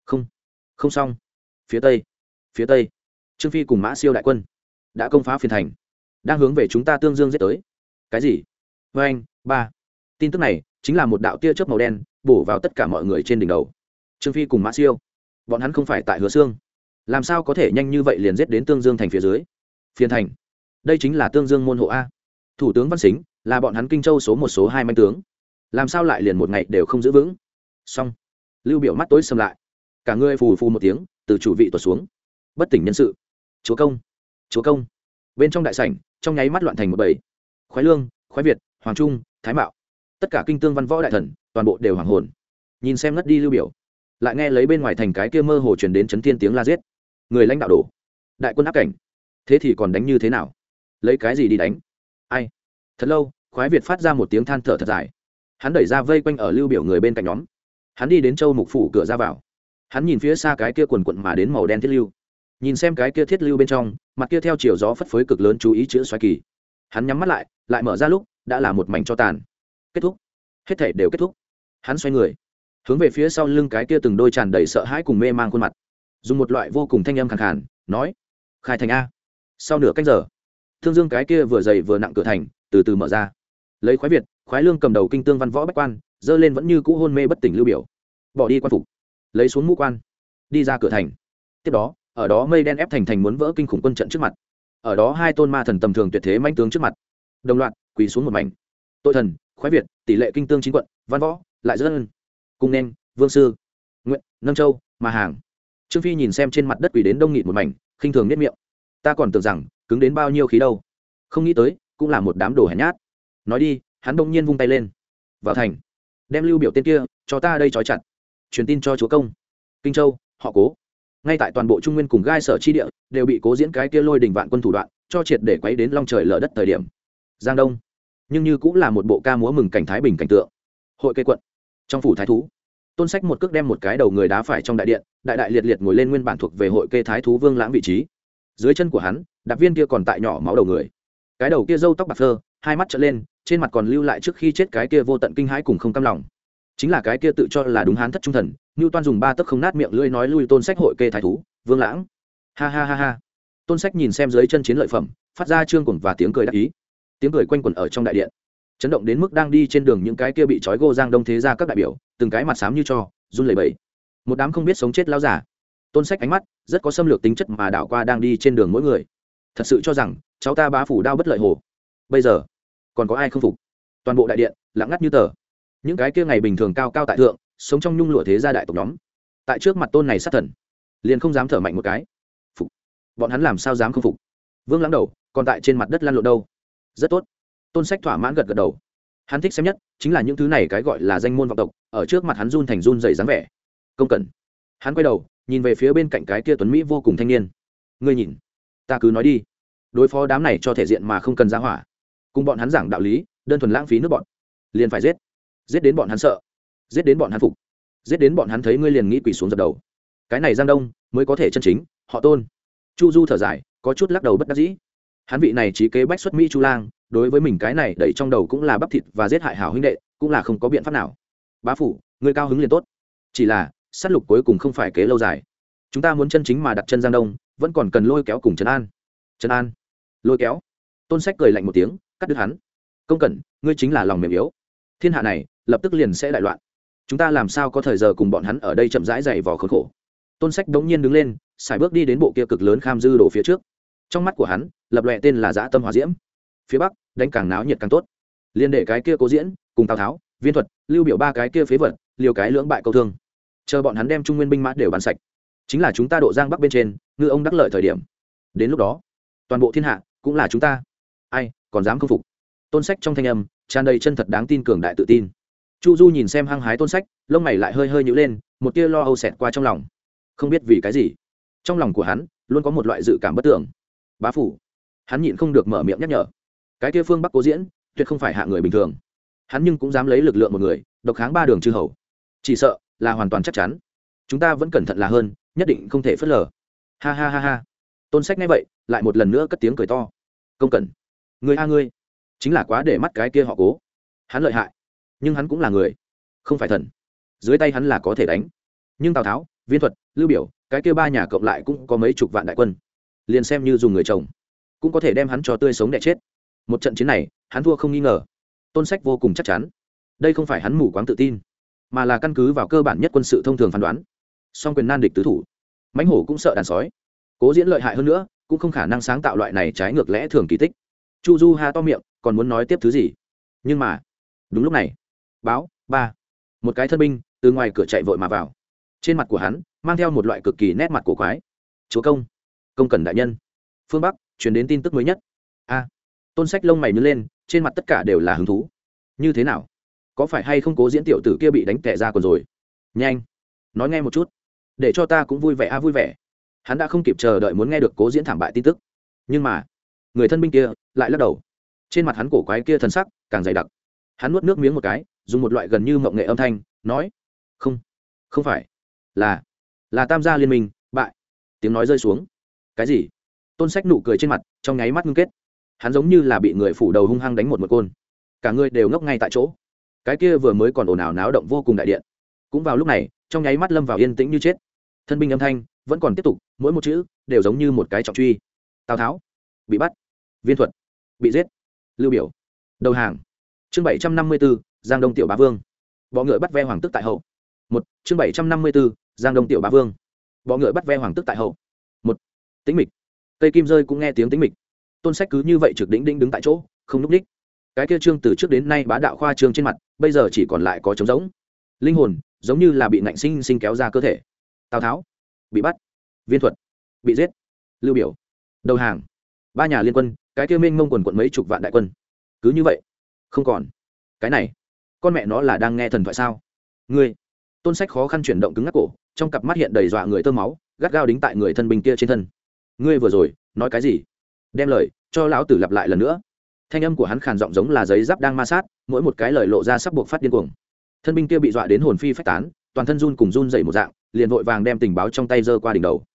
Không xong. Phía tây. Trương Phi cùng Mã Siêu đại quân đã công phá Phiền thành, đang hướng về chúng ta Tương Dương giết tới. Cái gì? Với anh, ba. Tin tức này chính là một đạo tia chớp màu đen bổ vào tất cả mọi người trên đỉnh đầu. Trương Phi cùng Mã Siêu, bọn hắn không phải tại Hứa Xương, làm sao có thể nhanh như vậy liền giết đến Tương Dương thành phía dưới? Phiền thành, đây chính là Tương Dương môn hộ a. Thủ tướng Văn Sính là bọn hắn Kinh Châu số 1 số 2 manh tướng, làm sao lại liền một ngày đều không giữ vững? Xong. Lưu Biểu mắt tối sầm lại, cả người phù phù một tiếng, từ chủ vị tuột xuống, bất tỉnh nhân sự. Chúa công. Bên trong đại sảnh, trong nháy mắt loạn thành một bầy. Khoái Lương, Khoái Việt, Hoàng Trung, Thái Mạo, tất cả kinh tương văn võ đại thần, toàn bộ đều hoảng hồn. Nhìn xem ngất đi Lưu Biểu, lại nghe lấy bên ngoài thành cái kia mơ hồ truyền đến chấn thiên tiếng la giết. Người lãnh đạo đổ, đại quân áp cảnh. Thế thì còn đánh như thế nào? Lấy cái gì đi đánh? Ai? Thật lâu, Khoái Việt phát ra một tiếng than thở thật dài. Hắn đẩy ra vây quanh ở Lưu Biểu người bên cạnh nhóm. Hắn đi đến Châu Mục phủ cửa ra vào. Hắn nhìn phía xa cái kia quần quận mà đến màu đen thiết lưu. Nhìn xem cái kia thiết lưu bên trong, mặt kia theo chiều gió phất phới cực lớn chú ý chữ xoáy kỳ. Hắn nhắm mắt lại mở ra lúc, đã là một mảnh cho tàn. Kết thúc. Hết thảy đều kết thúc. Hắn xoay người, hướng về phía sau lưng cái kia từng đôi tràn đầy sợ hãi cùng mê mang khuôn mặt, dùng một loại vô cùng thanh âm khàn khàn, nói: "Khai thành a." Sau nửa canh giờ, Thương Dương cái kia vừa dày vừa nặng cửa thành, từ từ mở ra. Lấy Khoái Việt, Khoái Lương cầm đầu kinh tương văn võ bách quan, dơ lên vẫn như cũ hôn mê bất tỉnh Lưu Biểu, bỏ đi quan phục, lấy xuống mũ quan, đi ra cửa thành. Tiếp đó, ở đó mây đen ép thành muốn vỡ kinh khủng quân trận trước mặt. Ở đó hai tôn ma thần tầm thường tuyệt thế mãnh tướng trước mặt, đồng loạt quỳ xuống một mảnh. Tội thần, Khoái Việt, tỷ lệ kinh tương 9 quận, văn võ, lại dân, cung nên, vương sư, nguyện, nâng châu, mà hàng. Trương Phi nhìn xem trên mặt đất quỳ đến đông nghịt một mảnh, khinh thường nhếch miệng. Ta còn tưởng rằng cứng đến bao nhiêu khí đâu, không nghĩ tới cũng là một đám đồ hèn nhát. Nói đi, hắn đông nhiên vung tay lên. Vào thành, đem Lưu Biểu tên kia cho ta đây trói chặt, truyền tin cho chúa công. Kinh Châu, họ Cố. Ngay tại toàn bộ Trung Nguyên cùng gai sở chi địa đều bị Cố Diễn cái kia lôi đình vạn quân thủ đoạn cho triệt để quấy đến long trời lở đất thời điểm. Giang Đông, nhưng như cũng là một bộ ca múa mừng cảnh thái bình cảnh tượng. Hội cây quận, trong phủ thái thú, Tôn Sách một cước đem một cái đầu người đá phải trong đại điện, đại đại liệt liệt ngồi lên nguyên bản thuộc về hội kê thái thú Vương Lãng vị trí. Dưới chân của hắn, đạp viên kia còn tại nhỏ máu đầu người. Cái đầu kia râu tóc bạc phơ, hai mắt trợn lên, trên mặt còn lưu lại trước khi chết cái kia vô tận kinh hãi cùng không cam lòng. Chính là cái kia tự cho là đúng hán thất trung thần, Nưu Toan dùng ba tấc không nát miệng lưỡi nói lui Tôn Sách hội kê thái thú, Vương Lãng. Ha ha ha ha. Tôn Sách nhìn xem dưới chân chiến lợi phẩm, phát ra trương cuồng và tiếng cười đắc ý. Tiếng cười quanh quẩn ở trong đại điện, chấn động đến mức đang đi trên đường những cái kia bị trói gô Giang Đông thế gia các đại biểu, từng cái mặt xám như tro, run lẩy bẩy. Một đám không biết sống chết lão giả. Tôn Sách ánh mắt rất có xâm lược tính chất mà đảo qua đang đi trên đường mỗi người. Thật sự cho rằng cháu ta bá phủ đao bất lợi hồ. Bây giờ còn có ai không phục? Toàn bộ đại điện lặng ngắt như tờ. Những cái kia ngày bình thường cao cao tại thượng, sống trong nhung lụa thế gia đại tộc nhóm, tại trước mặt Tôn này sát thần, liền không dám thở mạnh một cái. Phục. Bọn hắn làm sao dám không phục? Vương Lãng đầu còn tại trên mặt đất lăn lộn đâu. Rất tốt. Tôn Sách thỏa mãn gật gật đầu. Hắn thích xem nhất chính là những thứ này cái gọi là danh môn vọng tộc ở trước mặt hắn run thành run dày dáng vẻ. Công cẩn. Hắn quay đầu nhìn về phía bên cạnh cái kia tuấn mỹ vô cùng thanh niên. Ngươi nhìn, ta cứ nói đi, đối phó đám này cho thể diện mà không cần ra hỏa, cùng bọn hắn giảng đạo lý đơn thuần lãng phí nước bọn, liền phải giết, giết đến bọn hắn sợ, giết đến bọn hắn phục, giết đến bọn hắn thấy ngươi liền nghĩ quỳ xuống dập đầu. Cái này Giang Đông mới có thể chân chính họ Tôn. Chu Du thở dài, có chút lắc đầu bất đắc dĩ. Hắn vị này trí kế bách xuất Mỹ Chu Lang, đối với mình cái này đẩy trong đầu cũng là bắp thịt và giết hại hảo huynh đệ, cũng là không có biện pháp nào. Bá phủ, ngươi cao hứng liền tốt, chỉ là sát lục cuối cùng không phải kế lâu dài. Chúng ta muốn chân chính mà đặt chân Giang Đông, vẫn còn cần lôi kéo cùng trấn an. Trấn an, lôi kéo. Tôn Sách cười lạnh một tiếng, cắt đứt hắn. Công cẩn, ngươi chính là lòng mềm yếu. Thiên hạ này lập tức liền sẽ đại loạn, chúng ta làm sao có thời giờ cùng bọn hắn ở đây chậm rãi dày vò khốn khổ. Tôn Sách đống nhiên đứng lên, xài bước đi đến bộ kia cực lớn kham dư đồ phía trước. Trong mắt của hắn lập lòe tên là dã tâm hỏa diễm. Phía bắc đánh càng náo nhiệt càng tốt, liên để cái kia Cố Diễn cùng Tào Tháo, Viên Thuật, Lưu Biểu ba cái kia phế vật liều cái lưỡng bại câu thương, chờ bọn hắn đem Trung Nguyên binh mã đều bàn sạch, chính là chúng ta độ Giang Bắc bên trên ngư ông đắc lợi thời điểm. Đến lúc đó toàn bộ thiên hạ cũng là chúng ta, ai còn dám không phục. Tôn Sách trong thanh âm tràn đầy chân thật đáng tin cường đại tự tin. Chu Du nhìn xem hăng hái Tôn Sách, lông mày lại hơi hơi nhíu lên, một tia lo âu xẹt qua trong lòng. Không biết vì cái gì, trong lòng của hắn luôn có một loại dự cảm bất tưởng. Bá phủ, hắn nhịn không được mở miệng nhắc nhở. Cái kia phương Bắc Cố Diễn tuyệt không phải hạ người bình thường, hắn nhưng cũng dám lấy lực lượng một người độc kháng ba đường chư hầu, chỉ sợ là hoàn toàn chắc chắn. Chúng ta vẫn cẩn thận là hơn, nhất định không thể phớt lờ. Ha ha ha ha. Tôn Sách nghe vậy lại một lần nữa cất tiếng cười to. Công cẩn, người a ngươi chính là quá để mắt cái kia họ Cố. Hắn lợi hại, nhưng hắn cũng là người, không phải thần. Dưới tay hắn là có thể đánh, nhưng Tào Tháo, Viên Thuật, Lưu Biểu cái kia ba nhà cộng lại cũng có mấy chục vạn đại quân, liền xem như dùng người chồng cũng có thể đem hắn cho tươi sống đẻ chết. Một trận chiến này hắn thua không nghi ngờ. Tôn Sách vô cùng chắc chắn, đây không phải hắn mù quáng tự tin, mà là căn cứ vào cơ bản nhất quân sự thông thường phán đoán. Song quyền nan địch tứ thủ, mãnh hổ cũng sợ đàn sói. Cố Diễn lợi hại hơn nữa cũng không khả năng sáng tạo loại này trái ngược lẽ thường kỳ tích. Chu Du ha to miệng còn muốn nói tiếp thứ gì, nhưng mà đúng lúc này, báo ba, một cái thân binh từ ngoài cửa chạy vội mà vào. Trên mặt của hắn mang theo một loại cực kỳ nét mặt cổ quái. Chúa công, công cẩn đại nhân, phương Bắc truyền đến tin tức mới nhất. A. Tôn Sách lông mày nhướng lên, trên mặt tất cả đều là hứng thú. Như thế nào, có phải hay không Cố Diễn tiểu tử kia bị đánh tẻ ra còn rồi? Nhanh nói nghe một chút, để cho ta cũng vui vẻ a vui vẻ. Hắn đã không kịp chờ đợi muốn nghe được Cố Diễn thảm bại tin tức, nhưng mà người thân binh kia lại lắc đầu. Trên mặt hắn cổ quái kia thần sắc càng dày đặc. Hắn nuốt nước miếng một cái, dùng một loại gần như mộng nghệ âm thanh nói, không, không phải, là Tam gia liên minh bại. Tiếng nói rơi xuống. Cái gì? Tôn Sách nụ cười trên mặt trong nháy mắt ngưng kết. Hắn giống như là bị người phủ đầu hung hăng đánh một côn, cả người đều ngốc ngay tại chỗ. Cái kia vừa mới còn ồn ào náo động vô cùng đại điện, cũng vào lúc này trong nháy mắt lâm vào yên tĩnh như chết. Thân binh âm thanh vẫn còn tiếp tục, mỗi một chữ đều giống như một cái trọng truy. Tào Tháo bị bắt, Viên Thuật bị giết, Lưu Biểu đầu hàng. Chương 754, Giang Đông tiểu bá vương, bọ ngựa bắt ve hoàng tức tại hậu. Một chương 754, Giang Đông tiểu bá vương, bọ ngựa bắt ve hoàng tức tại hậu. Một tĩnh mịch, cây kim rơi cũng nghe tiếng tĩnh mịch. Tôn Sách cứ như vậy trực đỉnh đỉnh đứng tại chỗ, không núp đích. Cái kia trương từ trước đến nay bá đạo khoa trương trên mặt, bây giờ chỉ còn lại có trống rỗng. Linh hồn giống như là bị nạnh sinh sinh kéo ra cơ thể. Tào Tháo bị bắt. Viên Thuật bị giết. Lưu Biểu đầu hàng. Ba nhà liên quân, cái kia mênh mông quần quận mấy chục vạn đại quân, cứ như vậy không còn. Cái này con mẹ nó là đang nghe thần thoại sao? Ngươi. Tôn Sách khó khăn chuyển động cứng ngắc cổ, trong cặp mắt hiện đầy dọa người tơ máu, gắt gao đính tại người thân binh kia trên thân. Ngươi vừa rồi nói cái gì? Đem lời cho lão tử lặp lại lần nữa. Thanh âm của hắn khàn giọng giống là giấy giáp đang ma sát, mỗi một cái lời lộ ra sắp buộc phát điên cuồng. Thân binh kia bị dọa đến hồn phi phách tán, toàn thân run cùng run dậy một dạng, liền vội vàng đem tình báo trong tay giơ qua đỉnh đầu.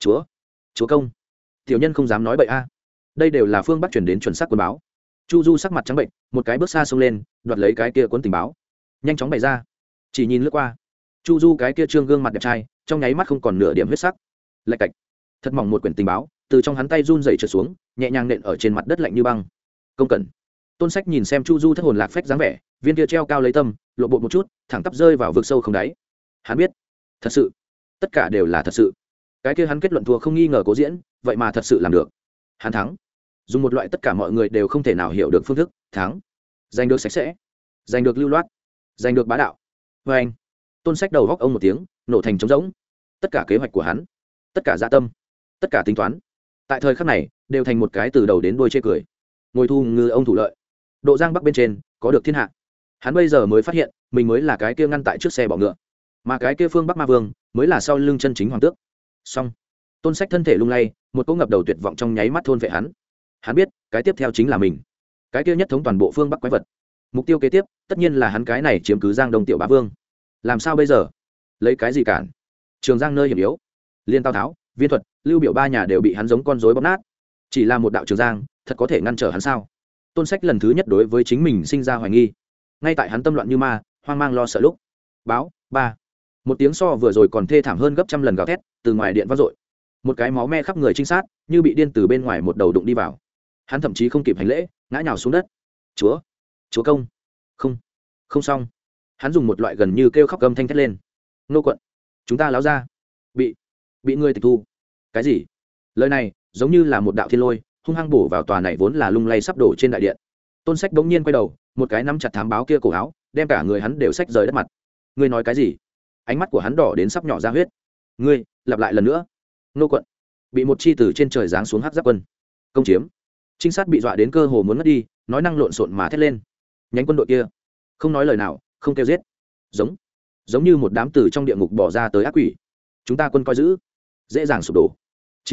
Chúa công, tiểu nhân không dám nói bậy a. Đây đều là phương Bắc chuyển đến chuẩn xác quân báo. Chu Du sắc mặt trắng bệnh, một cái bước xa xông lên, đoạt lấy cái kia cuốn tình báo, nhanh chóng bày ra. Chỉ nhìn lướt qua, Chu Du cái kia trương gương mặt đẹp trai, trong nháy mắt không còn nửa điểm huyết sắc. Lạch cạch, thật mỏng một quyển tình báo, từ trong hắn tay run rẩy trượt xuống, nhẹ nhàng nện ở trên mặt đất lạnh như băng. Công cẩn. Tôn Sách nhìn xem Chu Du thất hồn lạc phách dáng vẻ, viên kia treo cao lấy tâm, lộ bộ một chút, thẳng tắp rơi vào vực sâu không đáy. Hắn biết, thật sự, tất cả đều là thật sự. Cái kia hắn kết luận thua không nghi ngờ Cố Diễn, vậy mà thật sự làm được. Hắn thắng, dùng một loại tất cả mọi người đều không thể nào hiểu được phương thức, thắng. Giành được sạch sẽ, giành được lưu loát, giành được bá đạo. Và anh, Tôn Sách đầu góc ông một tiếng, nổ thành trống rỗng. Tất cả kế hoạch của hắn, tất cả dạ tâm, tất cả tính toán, tại thời khắc này đều thành một cái từ đầu đến đuôi chê cười. Ngồi thu ngư ông thủ lợi, độ giang bắc bên trên có được thiên hạ. Hắn bây giờ mới phát hiện mình mới là cái kia ngăn tại trước xe bọ ngựa, mà cái kia phương Bắc Ma Vương mới là sau lưng chân chính hoàng tước. Xong, Tôn Sách thân thể lung lay, một cỗ ngập đầu tuyệt vọng trong nháy mắt thôn vệ hắn. Hắn biết cái tiếp theo chính là mình, cái kia nhất thống toàn bộ phương Bắc quái vật. Mục tiêu kế tiếp tất nhiên là hắn cái này chiếm cứ Giang Đông tiểu bá vương. Làm sao bây giờ? Lấy cái gì cản? Trường Giang nơi hiểm yếu, liên Tào Tháo, Viên Thuật, Lưu Biểu ba nhà đều bị hắn giống con rối bóp nát. Chỉ là một đạo Trường Giang, thật có thể ngăn trở hắn sao? Tôn Sách lần thứ nhất đối với chính mình sinh ra hoài nghi. Ngay tại hắn tâm loạn như ma, hoang mang lo sợ lúc, báo ba, một tiếng so vừa rồi còn thê thảm hơn gấp trăm lần gào thét từ ngoài điện vang dội. Một cái máu me khắp người trinh sát như bị điên từ bên ngoài một đầu đụng đi vào. Hắn thậm chí không kịp hành lễ, ngã nhào xuống đất. Chúa công, không xong. Hắn dùng một loại gần như kêu khóc gầm thanh thét lên. Nô quận, chúng ta láo ra, bị người tịch thu. Cái gì? Lời này giống như là một đạo thiên lôi, hung hăng bổ vào tòa này vốn là lung lay sắp đổ trên đại điện. Tôn Sách bỗng nhiên quay đầu, một cái nắm chặt thám báo kia cổ áo, đem cả người hắn đều xách rời đất mặt. Ngươi nói cái gì? Ánh mắt của hắn đỏ đến sắp nhỏ ra huyết. Ngươi, lặp lại lần nữa. Nô quận bị một chi từ trên trời giáng xuống hắc giáp quân công chiếm. Trinh sát bị dọa đến cơ hồ muốn ngất đi, nói năng lộn xộn mà thét lên. Nhánh quân đội kia không nói lời nào, không kêu giết, giống như một đám từ trong địa ngục bỏ ra tới ác quỷ. Chúng ta quân coi giữ, dễ dàng sụp đổ.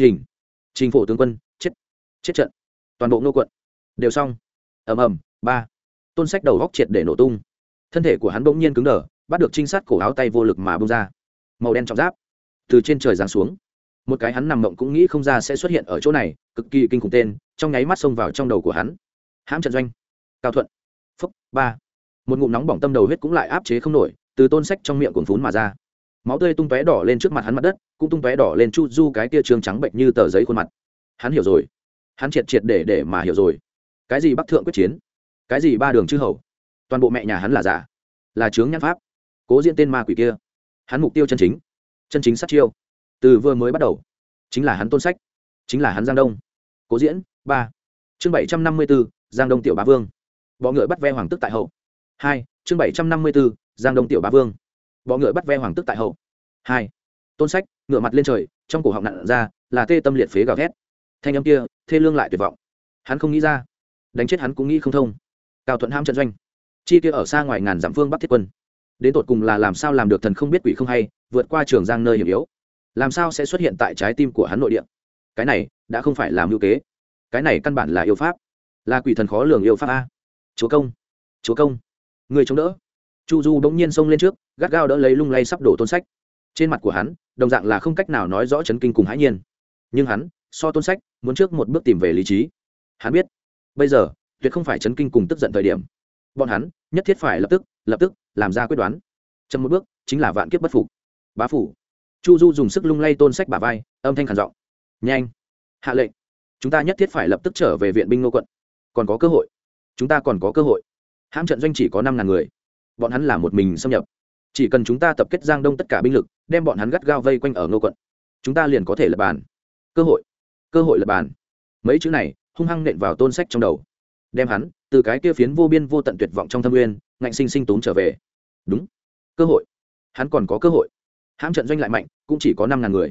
Trình phổ tướng quân chết trận. Toàn bộ Nô quận đều xong. Ầm ba. Tôn Sách đầu góc triệt để nổ tung, thân thể của hắn bỗng nhiên cứng đờ, bắt được trinh sát cổ áo tay vô lực mà bung ra. Màu đen trọng giáp từ trên trời giáng xuống, một cái hắn nằm mộng cũng nghĩ không ra sẽ xuất hiện ở chỗ này, cực kỳ kinh khủng tên trong nháy mắt xông vào trong đầu của hắn. Hãm trận doanh, Cao Thuận. Phúc ba. Một ngụm nóng bỏng tâm đầu huyết cũng lại áp chế không nổi, từ Tôn Sách trong miệng cuồn phún mà ra. Máu tươi tung tóe đỏ lên trước mặt hắn, mặt đất cũng tung tóe đỏ lên Chu Du cái kia trường trắng bệnh như tờ giấy khuôn mặt. Hắn hiểu rồi, hắn triệt để mà hiểu rồi. Cái gì Bắc thượng quyết chiến, cái gì ba đường chư hầu, toàn bộ mẹ nhà hắn là giả, là chướng nhãn pháp. Cố Diễn tên ma quỷ kia, hắn mục tiêu chân chính sát chiêu từ vừa mới bắt đầu chính là hắn Tôn Sách, chính là hắn Giang Đông. Cố Diễn ba. Chương 754, Giang Đông tiểu bá vương. Bọ ngựa bắt ve hoàng tức tại hậu. 2. Chương 754, Giang Đông tiểu bá vương. Bọ ngựa bắt ve hoàng tức tại hậu. 2. Tôn Sách ngựa mặt lên trời, trong cổ họng nặn ra là tê tâm liệt phế gào thét. Thanh âm kia thê lương lại tuyệt vọng. Hắn không nghĩ ra, đánh chết hắn cũng nghĩ không thông. Cao Thuận hãm trận doanh, chi kia ở xa ngoài ngàn dặm phương Bắc thiết quân, đến tột cùng là làm sao làm được thần không biết quỷ không hay, vượt qua Trường Giang nơi hiểm yếu, làm sao sẽ xuất hiện tại trái tim của hắn nội địa? Cái này đã không phải là mưu kế, cái này căn bản là yêu pháp, là quỷ thần khó lường yêu pháp a. Chúa công, người chống đỡ. Chu Du bỗng nhiên xông lên trước, gắt gao đỡ lấy lung lay sắp đổ Tôn Sách. Trên mặt của hắn đồng dạng là không cách nào nói rõ chấn kinh cùng hãi nhiên, nhưng hắn so Tôn Sách muốn trước một bước tìm về lý trí. Hắn biết bây giờ tuyệt không phải chấn kinh cùng tức giận thời điểm, bọn hắn nhất thiết phải lập tức làm ra quyết đoán. Chậm một bước chính là vạn kiếp bất phục. Bá phủ. Chu Du dùng sức lung lay Tôn Sách bả vai, âm thanh khàn giọng. Nhanh, hạ lệnh, chúng ta nhất thiết phải lập tức trở về viện binh Nô quận. Còn có cơ hội, chúng ta còn có cơ hội. Hãm trận doanh chỉ có 5.000 người, bọn hắn là một mình xâm nhập. Chỉ cần chúng ta tập kết Giang Đông tất cả binh lực, đem bọn hắn gắt gao vây quanh ở Nô quận, chúng ta liền có thể lật bàn. Cơ hội lật bàn. Mấy chữ này hung hăng nện vào Tôn Sách trong đầu, đem hắn từ cái kia phiến vô biên vô tận tuyệt vọng trong thâm nguyên ngạnh sinh túm trở về. Đúng, cơ hội, hắn còn có cơ hội. Hãm trận doanh lại mạnh cũng chỉ có 5.000 người,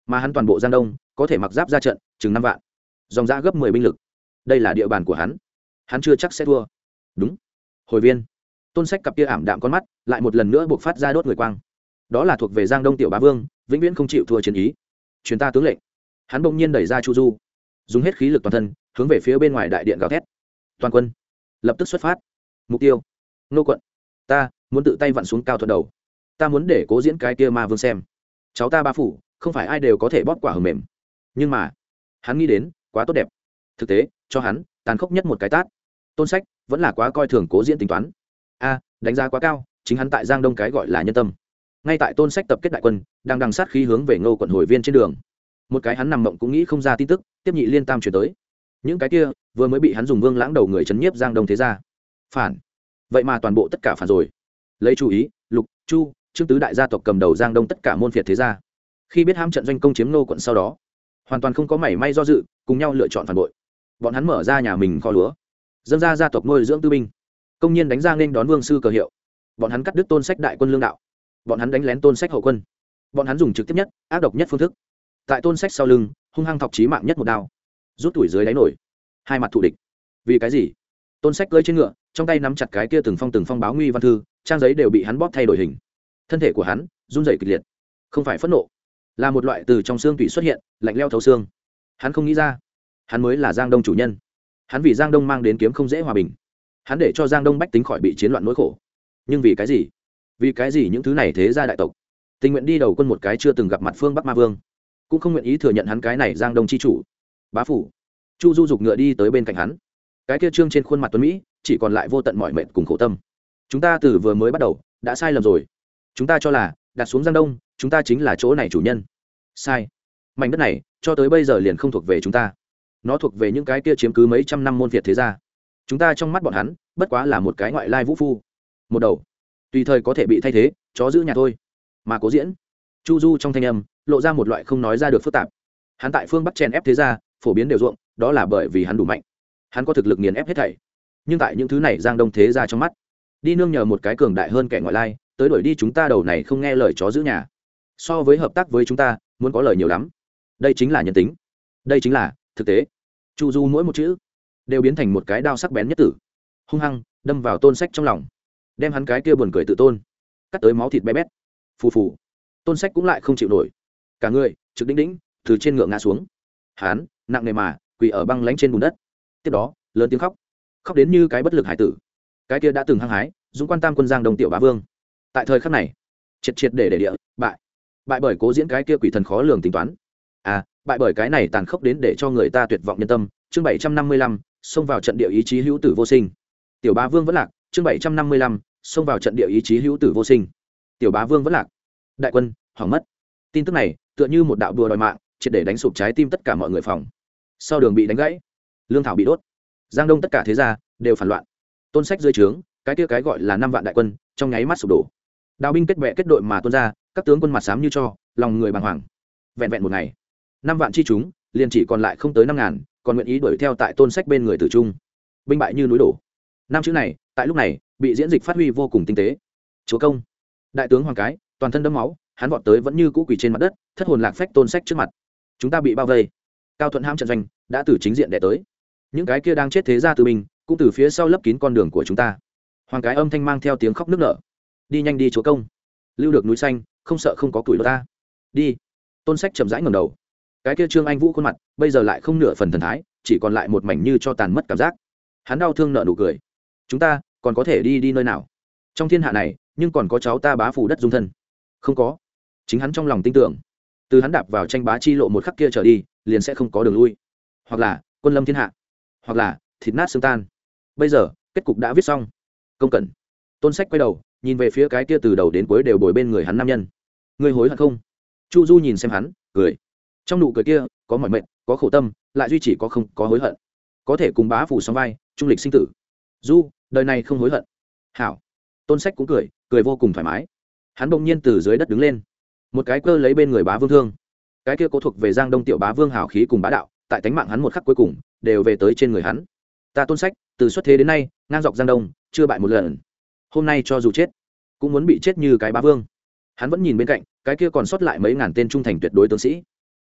mà hắn toàn bộ Giang Đông có thể mặc giáp ra trận chừng 5 vạn, dòng ra gấp 10 binh lực. Đây là địa bàn của hắn chưa chắc sẽ thua. Đúng. Hồi viên. Tôn Sách cặp kia ảm đạm con mắt lại một lần nữa buộc phát ra đốt người quang. Đó là thuộc về Giang Đông tiểu bá vương, vĩnh viễn không chịu thua chiến ý. Truyền ta tướng lệnh. Hắn bỗng nhiên đẩy ra Chu Du, dùng hết khí lực toàn thân hướng về phía bên ngoài đại điện gào thét. Toàn quân lập tức xuất phát. Mục tiêu Nô quận. Ta muốn tự tay vặn xuống Cao Thuận đầu. Ta muốn để Cố Diễn cái kia ma vương xem, cháu ta Bá phủ không phải ai đều có thể bóp quả hờ mềm. Nhưng mà hắn nghĩ đến quá tốt đẹp, thực tế cho hắn tàn khốc nhất một cái tát. Tôn Sách vẫn là quá coi thường Cố Diễn tính toán. Đánh giá quá cao chính hắn tại Giang Đông cái gọi là nhân tâm. Ngay tại Tôn Sách tập kết đại quân đang đằng sát khí hướng về Ngô quận hồi viên trên đường, một cái hắn nằm mộng cũng nghĩ không ra tin tức tiếp nhị liên tam chuyển tới. Những cái kia vừa mới bị hắn dùng Vương Lãng đầu người chấn nhiếp Giang Đông thế gia phản, vậy mà toàn bộ tất cả phản rồi. Lấy chú ý Lục, Chu, Trương tứ đại gia tộc cầm đầu Giang Đông tất cả môn phiệt thế gia, khi biết hãm trận doanh công chiếm Ngô quận sau đó, hoàn toàn không có mảy may do dự, cùng nhau lựa chọn phản bội. Bọn hắn mở ra nhà mình kho lúa, dâng ra gia tộc nuôi dưỡng tư binh, công nhiên đánh ra nên đón vương sư cờ hiệu. Bọn hắn cắt đứt Tôn Sách đại quân lương đạo, bọn hắn đánh lén Tôn Sách hậu quân, bọn hắn dùng trực tiếp nhất ác độc nhất phương thức tại Tôn Sách sau lưng hung hăng thọc chí mạng nhất một đao, rút tuổi dưới đáy nổi, hai mặt thù địch. Vì cái gì? Tôn Sách cưỡi trên ngựa, trong tay nắm chặt cái kia từng phong báo nguy văn thư, trang giấy đều bị hắn bóp thay đổi hình. Thân thể của hắn run rẩy kịch liệt, không phải phẫn nộ, là một loại từ trong xương tủy xuất hiện lạnh leo thấu xương. Hắn không nghĩ ra, hắn mới là Giang Đông chủ nhân. Hắn vì Giang Đông mang đến kiếm không dễ hòa bình, hắn để cho Giang Đông bách tính khỏi bị chiến loạn nỗi khổ. Nhưng vì cái gì? Vì cái gì những thứ này thế gia đại tộc tình nguyện đi đầu quân một cái chưa từng gặp mặt phương Bắc ma vương, cũng không nguyện ý thừa nhận hắn cái này Giang Đông chi chủ? Bá phủ. Chu Du dục ngựa đi tới bên cạnh hắn, cái kia trương trên khuôn mặt tuấn mỹ chỉ còn lại vô tận mỏi mệt cùng khổ tâm. Chúng ta từ vừa mới bắt đầu đã sai lầm rồi. Chúng ta cho là đặt xuống Giang Đông, chúng ta chính là chỗ này chủ nhân. Sai. Mảnh đất này cho tới bây giờ liền không thuộc về chúng ta, nó thuộc về những cái kia chiếm cứ mấy trăm năm môn phiệt thế gia. Chúng ta trong mắt bọn hắn bất quá là một cái ngoại lai vũ phu, một đầu tùy thời có thể bị thay thế chó giữ nhà thôi. Mà Cố Diễn, Chu Du trong thanh âm lộ ra một loại không nói ra được phức tạp. Hắn tại phương Bắc chèn ép thế gia phổ biến đều ruộng, đó là bởi vì hắn đủ mạnh, hắn có thực lực nghiền ép hết thảy. Nhưng tại những thứ này Giang Đông thế gia trong mắt, đi nương nhờ một cái cường đại hơn kẻ ngoại lai tới đuổi đi chúng ta đầu này không nghe lời chó giữ nhà, so với hợp tác với chúng ta muốn có lời nhiều lắm. Đây chính là nhân tính, đây chính là thực tế. Chu Du mỗi một chữ đều biến thành một cái đao sắc bén nhất tử, hung hăng đâm vào Tôn Sách trong lòng, đem hắn cái kia buồn cười tự tôn cắt tới máu thịt bé bét. Phù phù. Tôn Sách cũng lại không chịu nổi, cả người trực đĩnh đĩnh từ trên ngựa ngã xuống. Hắn nặng nề mà quỳ ở băng lánh trên bùn đất, tiếp đó lớn tiếng khóc, khóc đến như cái bất lực hải tử. Cái kia đã từng hăng hái dũng quan tam quân Giang Đông tiểu bá vương, tại thời khắc này triệt để địa bại bởi Cố Diễn cái kia quỷ thần khó lường tính toán. Bại bởi cái này tàn khốc đến để cho người ta tuyệt vọng nhân tâm. Chương 755, xông vào trận địa ý chí hữu tử vô sinh. Tiểu bá vương vẫn lạc. Chương 755, xông vào trận địa ý chí hữu tử vô sinh. Tiểu bá vương vẫn lạc. Đại quân hỏng mất. Tin tức này tựa như một đạo đùa đòi mạng, triệt để đánh sụp trái tim tất cả mọi người phòng. Sau đường bị đánh gãy, lương thảo bị đốt, Giang Đông tất cả thế gia đều phản loạn. Tôn Sách dưới trướng cái kia cái gọi là 5 vạn đại quân trong nháy mắt sụp đổ. Đào binh kết bè kết đội mà tuôn ra, các tướng quân mặt xám như tro, lòng người bàng hoàng. Vẹn một ngày, 5 vạn chi chúng liền chỉ còn lại không tới 5.000, còn nguyện ý đuổi theo tại Tôn Sách bên người tử trung. Binh bại như núi đổ. Năm chữ này tại lúc này bị diễn dịch phát huy vô cùng tinh tế. Chúa công. Đại tướng Hoàng Cái toàn thân đẫm máu, hắn vọt tới vẫn như cũ quỳ trên mặt đất, thất hồn lạc phách Tôn Sách trước mặt. Chúng ta bị bao vây. Cao Thuận hãm trận doanh đã từ chính diện đè tới. Những cái kia đang chết thế gia tư binh cũng từ phía sau lấp kín con đường của chúng ta. Hoàng Cái âm thanh mang theo tiếng khóc nức nở. Đi nhanh đi chúa công, lưu được núi xanh không sợ không có củi đốt ta. Đi. Tôn Sách chậm rãi ngẩng đầu, cái kia Trương Anh Vũ khuôn mặt bây giờ lại không nửa phần thần thái, chỉ còn lại một mảnh như cho tàn mất cảm giác. Hắn đau thương nở nụ cười. Chúng ta còn có thể đi nơi nào? Trong thiên hạ này nhưng còn có cháu ta Bá phủ đất dung thân. Không có. Chính hắn trong lòng tin tưởng, từ hắn đạp vào tranh bá chi lộ một khắc kia trở đi liền sẽ không có đường lui, hoặc là quân lâm thiên hạ, hoặc là thịt nát xương tan. Bây giờ kết cục đã viết xong. Công cẩn. Tôn Sách quay đầu nhìn về phía cái kia từ đầu đến cuối đều bồi bên người hắn nam nhân. Ngươi hối hận không? Chu Du nhìn xem hắn cười, trong nụ cười kia có mỏi mệt, có khổ tâm, lại duy chỉ có không có hối hận. Có thể cùng Bá phủ song vai trung lịch sinh tử. Du đời này không hối hận. Hảo. Tôn Sách cũng cười vô cùng thoải mái. Hắn bỗng nhiên từ dưới đất đứng lên, một cái cơ lấy bên người Bá vương thương. Cái kia cố thuộc về Giang Đông tiểu bá vương hào khí cùng bá đạo, tại tánh mạng hắn một khắc cuối cùng đều về tới trên người hắn. Ta Tôn Sách từ xuất thế đến nay ngang dọc Giang Đông chưa bại một lần, hôm nay cho dù chết cũng muốn bị chết như cái bá vương. Hắn vẫn nhìn bên cạnh cái kia còn sót lại mấy ngàn tên trung thành tuyệt đối tướng sĩ,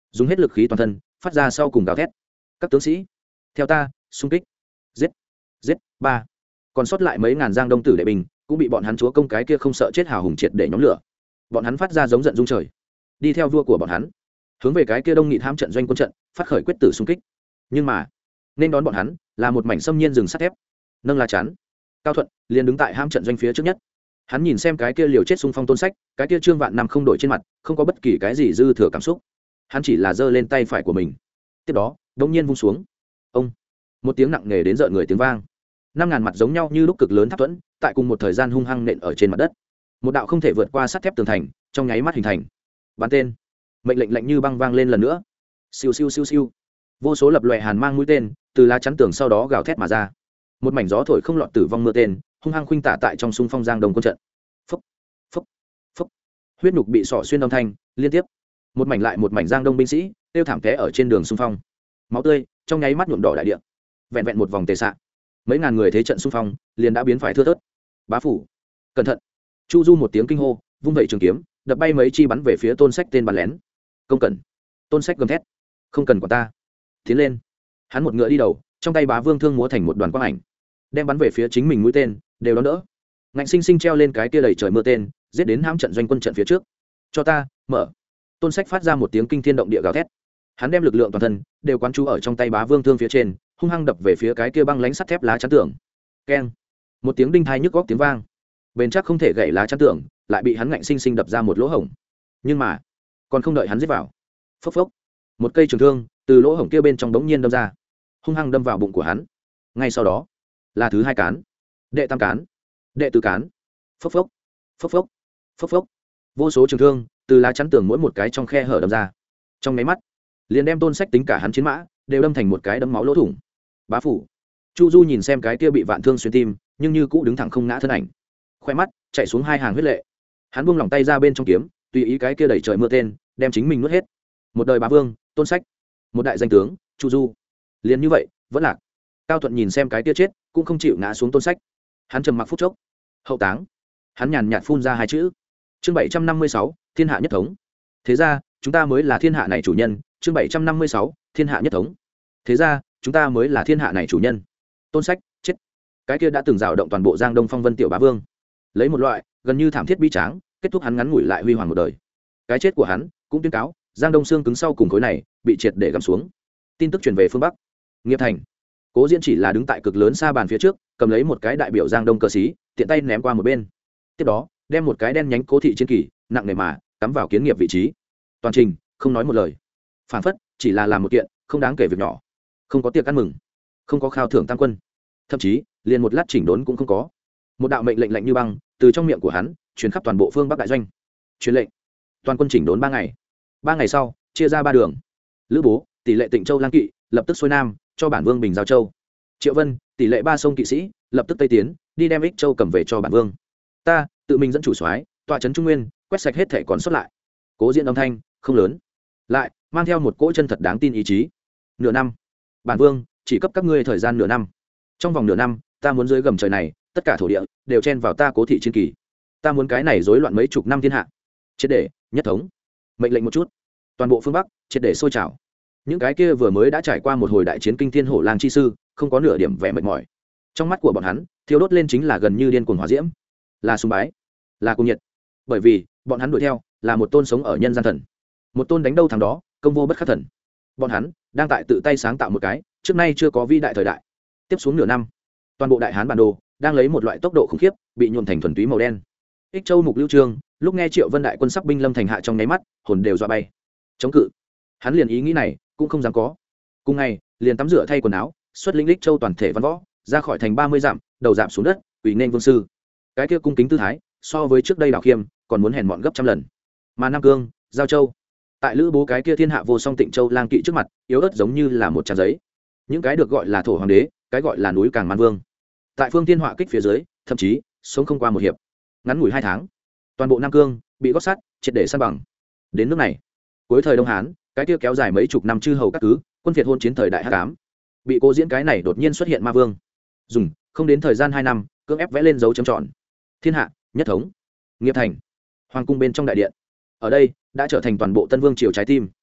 dùng hết lực khí toàn thân phát ra sau cùng gào thét. Các tướng sĩ theo ta xung kích, giết giết. Ba, còn sót lại mấy ngàn giang đông tử đệ binh cũng bị bọn hắn chúa công cái kia không sợ chết hào hùng triệt để nhóm lửa. Bọn hắn phát ra giống giận dung trời, đi theo vua của bọn hắn hướng về cái kia đông nghịt hãm trận doanh quân trận phát khởi quyết tử xung kích. Nhưng mà nên đón bọn hắn là một mảnh xâm nhiên rừng sắt thép. Nâng la chắn, Cao Thuận liền đứng tại hãm trận doanh phía trước nhất. Hắn nhìn xem cái kia liều chết xung phong Tôn Sách, cái kia Trương Vạn Năm không đổi trên mặt, không có bất kỳ cái gì dư thừa cảm xúc. Hắn chỉ là giơ lên tay phải của mình. Tiếp đó, đột nhiên vung xuống. Ông, một tiếng nặng nề đến rợn người tiếng vang. 5000 mặt giống nhau như lúc cực lớn tháp thuẫn, tại cùng một thời gian hung hăng nện ở trên mặt đất. Một đạo không thể vượt qua sắt thép tường thành, trong nháy mắt hình thành. Bắn tên. Mệnh lệnh lạnh như băng vang lên lần nữa. Siêu siêu siêu siêu. Vô số lập loè hàn mang mũi tên, từ lá chắn tường sau đó gào thét mà ra. Một mảnh gió thổi không lọt tử vong mưa tên, hung hăng khuynh tả tại trong xung phong giang đông quân trận. Phốc, phốc, phốc. Huyết nhục bị sọ xuyên âm thanh liên tiếp. Một mảnh lại một mảnh giang đông binh sĩ tiêu thảm té ở trên đường xung phong. Máu tươi trong nháy mắt nhuộm đỏ đại địa. Vẹn vẹn một vòng tề xạ, mấy ngàn người thế trận xung phong liền đã biến phải thưa thớt. Bá phủ, cẩn thận. Chu Du một tiếng kinh hô, vung vẩy trường kiếm, đập bay mấy chi bắn về phía Tôn Sách tên bắn lén. Công cẩn. Tôn Sách gầm thét, không cần quản ta, tiến lên. Hắn một ngựa đi đầu, trong tay Bá Vương thương múa thành một đoàn quang ảnh, đem bắn về phía chính mình mũi tên đều đón đỡ. Ngạnh sinh sinh treo lên cái kia đầy trời mưa tên, giết đến hãm trận doanh quân trận phía trước. Cho ta mở. Tôn Sách phát ra một tiếng kinh thiên động địa gào thét. Hắn đem lực lượng toàn thân đều quán chú ở trong tay Bá Vương thương phía trên, hung hăng đập về phía cái kia băng lánh sắt thép lá chắn tường. Keng, một tiếng đinh thai nhức góc tiếng vang. Bền chắc không thể gãy lá chắn tường lại bị hắn ngạnh sinh sinh đập ra một lỗ hổng. Nhưng mà còn không đợi hắn giết vào, phốc phốc, một cây trường thương từ lỗ hổng kia bên trong đống nhiên đâm ra, hung hăng đâm vào bụng của hắn. Ngay sau đó là thứ hai cán, đệ tam cán, đệ tứ cán. Phốc phốc, phốc phốc, phốc phốc. Vô số trường thương từ lá chắn tường mỗi một cái trong khe hở đâm ra, trong máy mắt liền đem Tôn Sách tính cả hắn chiến mã đều đâm thành một cái đấm máu lỗ thủng. Bá phủ. Chu Du nhìn xem cái kia bị vạn thương xuyên tim nhưng như cũ đứng thẳng không ngã thân ảnh, khoe mắt chạy xuống hai hàng huyết lệ. Hắn buông lỏng tay ra bên trong kiếm, tùy ý cái kia đẩy trời mưa tên đem chính mình nuốt hết. Một đời bá vương Tôn Sách, một đại danh tướng Chu Du, liền như vậy vẫn lạc. Cao Thuận nhìn xem cái kia chết cũng không chịu ngã xuống Tôn Sách, hắn trầm mặc phút chốc. Hậu táng. Hắn nhàn nhạt phun ra hai chữ. Chương 756, thiên hạ nhất thống. Thế ra chúng ta mới là thiên hạ này chủ nhân. Chương 756, thiên hạ nhất thống. Thế ra chúng ta mới là thiên hạ này chủ nhân. Tôn Sách chết. Cái kia đã từng rào động toàn bộ giang đông phong vân tiểu bá vương, lấy một loại gần như thảm thiết bi tráng kết thúc hắn ngắn ngủi lại huy hoàng một đời. Cái chết của hắn cũng tuyên cáo giang đông xương cứng sau cùng khối này bị triệt để găm xuống. Tin tức truyền về phương bắc Nghiệp Thành, Cố Diễn chỉ là đứng tại cực lớn xa bàn phía trước, cầm lấy một cái đại biểu giang đông cờ xí, tiện tay ném qua một bên. Tiếp đó đem một cái đen nhánh cố thị chiến kỳ nặng nề mà cắm vào kiến nghiệp vị trí. Toàn trình không nói một lời, phản phất chỉ là làm một kiện không đáng kể việc nhỏ. Không có tiệc ăn mừng, không có khao thưởng tam quân, thậm chí liền một lát chỉnh đốn cũng không có. Một đạo mệnh lệnh lạnh như băng từ trong miệng của hắn truyền khắp toàn bộ phương bắc đại doanh. Truyền lệnh toàn quân chỉnh đốn 3 ngày. 3 ngày sau chia ra 3 đường. Lữ Bố tỷ lệ Tịnh Châu Lang kỵ lập tức xuôi nam cho bản vương Bình Giao Châu. Triệu Vân tỷ lệ 3 sông kỵ sĩ lập tức tây tiến đi đem Ích Châu cầm về cho bản vương. Ta tự mình dẫn chủ soái tọa trấn Trung Nguyên, quét sạch hết thể còn sót lại. Cố Diễn âm thanh không lớn, lại mang theo một cỗ chân thật đáng tin ý chí. Nửa năm, bản vương chỉ cấp các ngươi thời gian nửa năm. Trong vòng nửa năm, ta muốn dưới gầm trời này tất cả thổ địa đều chen vào ta Cố thị chiến kỳ. Ta muốn cái này rối loạn mấy chục năm thiên hạ triệt để nhất thống. Mệnh lệnh một chút, toàn bộ phương bắc triệt để sôi trào. Những cái kia vừa mới đã trải qua một hồi đại chiến kinh thiên hổ lang chi sư không có nửa điểm vẻ mệt mỏi. Trong mắt của bọn hắn thiêu đốt lên chính là gần như điên cuồng hỏa diễm, là sùng bái, là cung nhiệt. Bởi vì bọn hắn đuổi theo là một tôn sống ở nhân gian thần, một tôn đánh đâu thằng đó công vô bất khắc thần. Bọn hắn đang tại tự tay sáng tạo một cái trước nay chưa có vĩ đại thời đại. Tiếp xuống nửa năm, toàn bộ đại hán bản đồ đang lấy một loại tốc độ khủng khiếp bị nhuộm thành thuần túy màu đen. Ích Châu Mục Lưu Trương lúc nghe Triệu Vân đại quân sắc binh lâm thành hạ trong nháy mắt hồn đều dọa bay. Chống cự, hắn liền ý nghĩ này cũng không dám có. Cùng ngày liền tắm rửa thay quần áo, xuất lĩnh Ích Châu toàn thể văn võ ra khỏi thành 30 dặm, đầu dạm xuống đất ủy nên vương sư. Cái kia cung kính tư thái so với trước đây Đào Khiêm còn muốn hèn mọn gấp trăm lần. Mà Nam Cương, Giao Châu, tại Lữ Bố cái kia thiên hạ vô song Tịnh Châu Lang kỵ trước mặt yếu ớt giống như là một trang giấy. Những cái được gọi là thổ hoàng đế, cái gọi là núi Càng Man Vương, tại phương thiên họa kích phía dưới thậm chí sống không qua một hiệp. Ngắn ngủi 2 tháng, toàn bộ Nam Cương bị gót sắt triệt để san bằng. Đến nước này, cuối thời Đông Hán, cái kia kéo dài mấy chục năm chư hầu các cứ quân phiệt hôn chiến thời đại hắc ám, bị Cố Diễn cái này đột nhiên xuất hiện ma vương dùng không đến thời gian 2 năm cưỡng ép vẽ lên dấu chấm tròn. Thiên hạ nhất thống. Nghiệp Thành, hoàng cung bên trong đại điện, ở đây đã trở thành toàn bộ Tân Vương triều trái tim.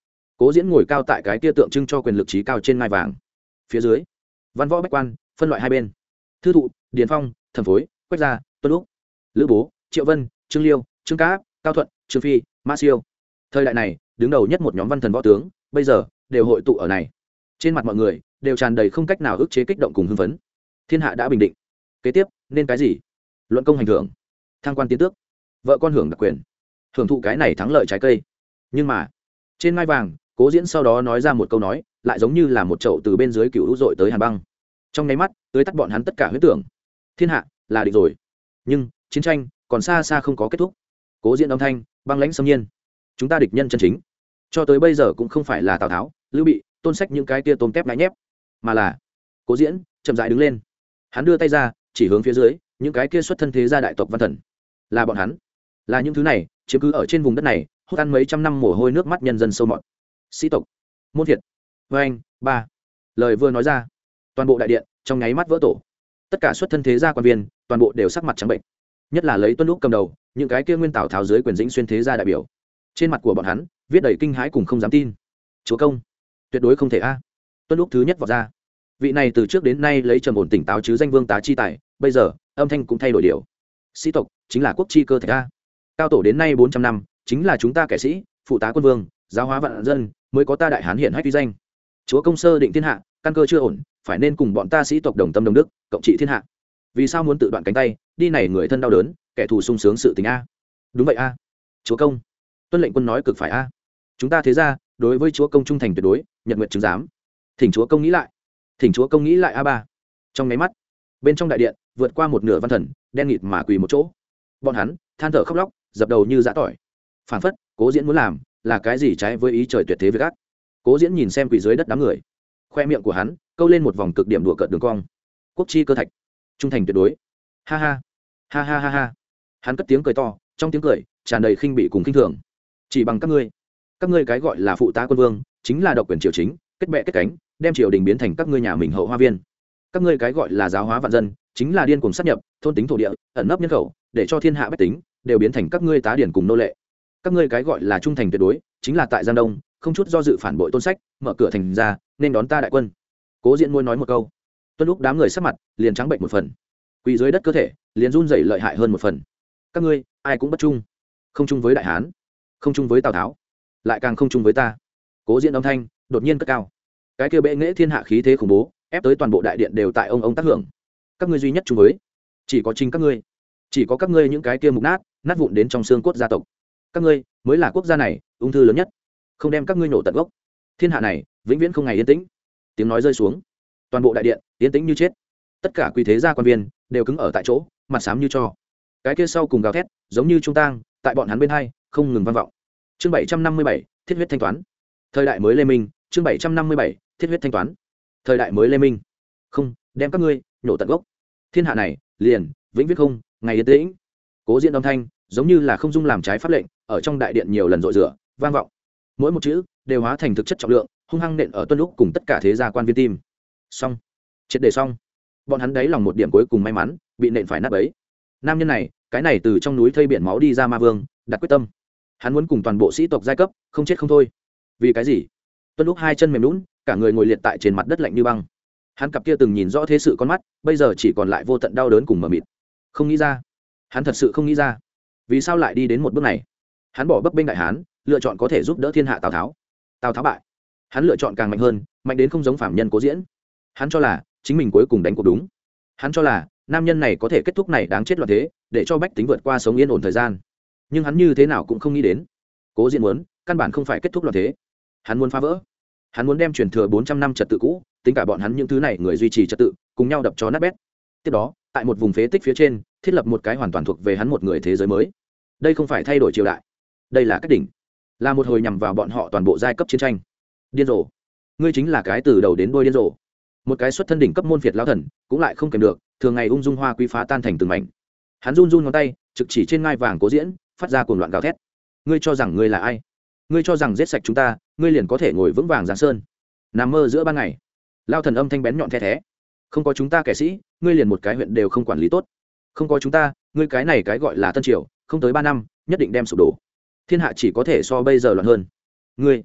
Cố Diễn ngồi cao tại cái kia tượng trưng cho quyền lực trí cao trên ngai vàng. Phía dưới, văn võ bách quan phân loại hai bên: Thư thụ, Điền Phong, Thẩm Phối, Quách Gia, Tuân Úc, Lữ Bố, Triệu Vân, Trương Liêu, Trương Cá, Cao Thuận, Trương Phi, Mã Siêu. Thời đại này, đứng đầu nhất một nhóm văn thần võ tướng, bây giờ đều hội tụ ở này. Trên mặt mọi người đều tràn đầy không cách nào ức chế kích động cùng hưng phấn. Thiên hạ đã bình định, kế tiếp nên cái gì? Luận công hành thưởng, thăng quan tiến tước, vợ con hưởng đặc quyền, hưởng thụ cái này thắng lợi trái cây. Nhưng mà trên ngai vàng, Cố Diễn sau đó nói ra một câu nói, lại giống như là một chậu từ bên dưới cựu hữu dội tới hàn băng, trong nháy mắt tưới tắt bọn hắn tất cả huyết tưởng. Thiên hạ là định rồi, nhưng chiến tranh còn xa xa không có kết thúc. Cố Diễn âm thanh băng lãnh xâm nhiên: chúng ta địch nhân chân chính cho tới bây giờ cũng không phải là Tào Tháo, Lưu Bị, Tôn Sách những cái tia tôm tép ngại nhép, mà là Cố Diễn chậm rãi đứng lên. Hắn đưa tay ra chỉ hướng phía dưới những cái kia xuất thân thế gia đại tộc văn thần. Là bọn hắn, là những thứ này chiếm cứ ở trên vùng đất này, hút ăn mấy trăm năm mồ hôi nước mắt nhân dân sâu mọt. Sĩ tộc, môn thiệt, với anh ba. Lời vừa nói ra, toàn bộ đại điện trong nháy mắt vỡ tổ. Tất cả xuất thân thế gia quan viên toàn bộ đều sắc mặt trắng bệnh, nhất là lấy Tuân Úc cầm đầu những cái kia nguyên Tào Tháo dưới quyền dĩnh xuyên thế gia đại biểu. Trên mặt của bọn hắn viết đầy kinh hãi cùng không dám tin. Chúa công, tuyệt đối không thể a. Tuân Úc thứ nhất vọt ra. Vị này từ trước đến nay lấy trầm ổn tỉnh táo chứ danh vương tá chi tài, bây giờ âm thanh cũng thay đổi điều. Sĩ tộc chính là quốc chi cơ thể a. Cao tổ đến nay 400 năm, chính là chúng ta kẻ sĩ, phụ tá quân vương, giáo hóa vạn dân, mới có ta đại hán hiển hách uy danh. Chúa công sơ định thiên hạ, căn cơ chưa ổn, phải nên cùng bọn ta sĩ tộc đồng tâm đồng đức, cộng trị thiên hạ. Vì sao muốn tự đoạn cánh tay, đi này người thân đau đớn, kẻ thù sung sướng sự tình a? Đúng vậy a. Chúa công. Tuân lệnh quân nói cực phải a. Chúng ta thế ra, đối với chúa công trung thành tuyệt đối, nhật nguyện chứng giám. Thỉnh chúa công nghĩ lại. Thỉnh chúa công nghĩ lại a ba. Trong nháy mắt, bên trong đại điện vượt qua một nửa văn thần đen nghịt mà quỳ một chỗ. Bọn hắn than thở khóc lóc, dập đầu như dã tỏi. Phản phất Cố Diễn muốn làm là cái gì trái với ý trời tuyệt thế việc ác. Cố Diễn nhìn xem quỳ dưới đất đám người, khoe miệng của hắn câu lên một vòng cực điểm đùa cợt đường cong. Quốc chi cơ thạch, trung thành tuyệt đối. Ha ha, ha ha ha ha. Hắn cất tiếng cười to, trong tiếng cười tràn đầy khinh bỉ cùng khinh thường. Chỉ bằng các ngươi cái gọi là phụ tá quân vương, chính là độc quyền triều chính, kết bè kết cánh, đem triều đình biến thành các ngươi nhà mình hậu hoa viên. Các ngươi cái gọi là giáo hóa vạn dân, chính là điên cuồng sát nhập, thôn tính thổ địa, ẩn nấp nhân khẩu, để cho thiên hạ bách tính đều biến thành các ngươi tá điển cùng nô lệ. Các ngươi cái gọi là trung thành tuyệt đối, chính là tại Giang Đông không chút do dự phản bội Tôn Sách, mở cửa thành ra nên đón ta đại quân. Cố Diễn môi nói một câu, Tuân Úc đám người sắc mặt liền trắng bệnh một phần, quỳ dưới đất cơ thể liền run rẩy lợi hại hơn một phần. Các ngươi ai cũng bất trung, không chung với đại hán, không chung với Tào Tháo, lại càng không chung với ta. Cố Diễn âm thanh đột nhiên cất cao, cái kia bệ nghệ thiên hạ khí thế khủng bố ép tới toàn bộ đại điện đều tại ông tác hưởng. Các ngươi duy nhất chung với chỉ có chính các ngươi, chỉ có các ngươi những cái kia mục nát vụn đến trong xương cốt gia tộc. Các ngươi mới là quốc gia này ung thư lớn nhất, không đem các ngươi nổ tận gốc, thiên hạ này vĩnh viễn không ngày yên tĩnh. Tiếng nói rơi xuống, toàn bộ đại điện yên tĩnh như chết. Tất cả quý thế gia quan viên đều cứng ở tại chỗ, mặt xám như tro. Cái kia sau cùng gào thét giống như trung tang tại bọn hắn bên hai không ngừng vang vọng. Chương 757, thiết huyết thanh toán. Thời đại mới Lê Minh. Chương 757, thiết huyết thanh toán. Thời đại mới Lê Minh. Không đem các ngươi nhổ tận gốc, thiên hạ này liền vĩnh viễn không ngày yên tĩnh. Cố Diễn âm thanh giống như là không dung làm trái pháp lệnh, ở trong đại điện nhiều lần rội rửa vang vọng, mỗi một chữ đều hóa thành thực chất trọng lượng, hung hăng nện ở Tuân Úc cùng tất cả thế gia quan viên tim. Xong, triệt để xong. Bọn hắn đáy lòng một điểm cuối cùng may mắn bị nện phải nát bấy. Nam nhân này, cái này từ trong núi thây biển máu đi ra ma vương, đặt quyết tâm, hắn muốn cùng toàn bộ sĩ tộc giai cấp không chết không thôi. Vì cái gì? Tuân Úc hai chân mềm nhũn, cả người ngồi liệt tại trên mặt đất lạnh như băng. Hắn cặp kia từng nhìn rõ thế sự con mắt, bây giờ chỉ còn lại vô tận đau đớn cùng mờ mịt. Không nghĩ ra, hắn thật sự không nghĩ ra, vì sao lại đi đến một bước này. Hắn bỏ bấp bênh đại hán, lựa chọn có thể giúp đỡ thiên hạ Tào Tháo. Tào Tháo bại, hắn lựa chọn càng mạnh hơn, mạnh đến không giống phạm nhân Cố Diễn. Hắn cho là chính mình cuối cùng đánh cuộc đúng. Hắn cho là nam nhân này có thể kết thúc này đáng chết loạn thế, để cho bách tính vượt qua sống yên ổn thời gian. Nhưng hắn như thế nào cũng không nghĩ đến, Cố Diễn muốn căn bản không phải kết thúc loạn thế, hắn muốn phá vỡ. Hắn muốn đem truyền thừa 400 năm trật tự cũ, tính cả bọn hắn những thứ này người duy trì trật tự, cùng nhau đập cho nát bét. Tiếp đó, tại một vùng phế tích phía trên, thiết lập một cái hoàn toàn thuộc về hắn một người thế giới mới. Đây không phải thay đổi triều đại, đây là cách đỉnh, là một hồi nhằm vào bọn họ toàn bộ giai cấp chiến tranh. Điên rồ, ngươi chính là cái từ đầu đến đuôi điên rồ. Một cái xuất thân đỉnh cấp môn phiệt lão thần, cũng lại không kèm được, thường ngày ung dung hoa quý phá tan thành từng mảnh. Hắn run run ngón tay, trực chỉ trên ngai vàng Cố Diễn, phát ra cuồng loạn gào thét. Ngươi cho rằng ngươi là ai? Ngươi cho rằng giết sạch chúng ta, ngươi liền có thể ngồi vững vàng giang sơn? Nằm mơ giữa ban ngày. Lao thần âm thanh bén nhọn the thé. Không có chúng ta kẻ sĩ, ngươi liền một cái huyện đều không quản lý tốt. Không có chúng ta, ngươi cái này cái gọi là tân triều, không tới 3 năm nhất định đem sụp đổ. Thiên hạ chỉ có thể so bây giờ loạn hơn. Ngươi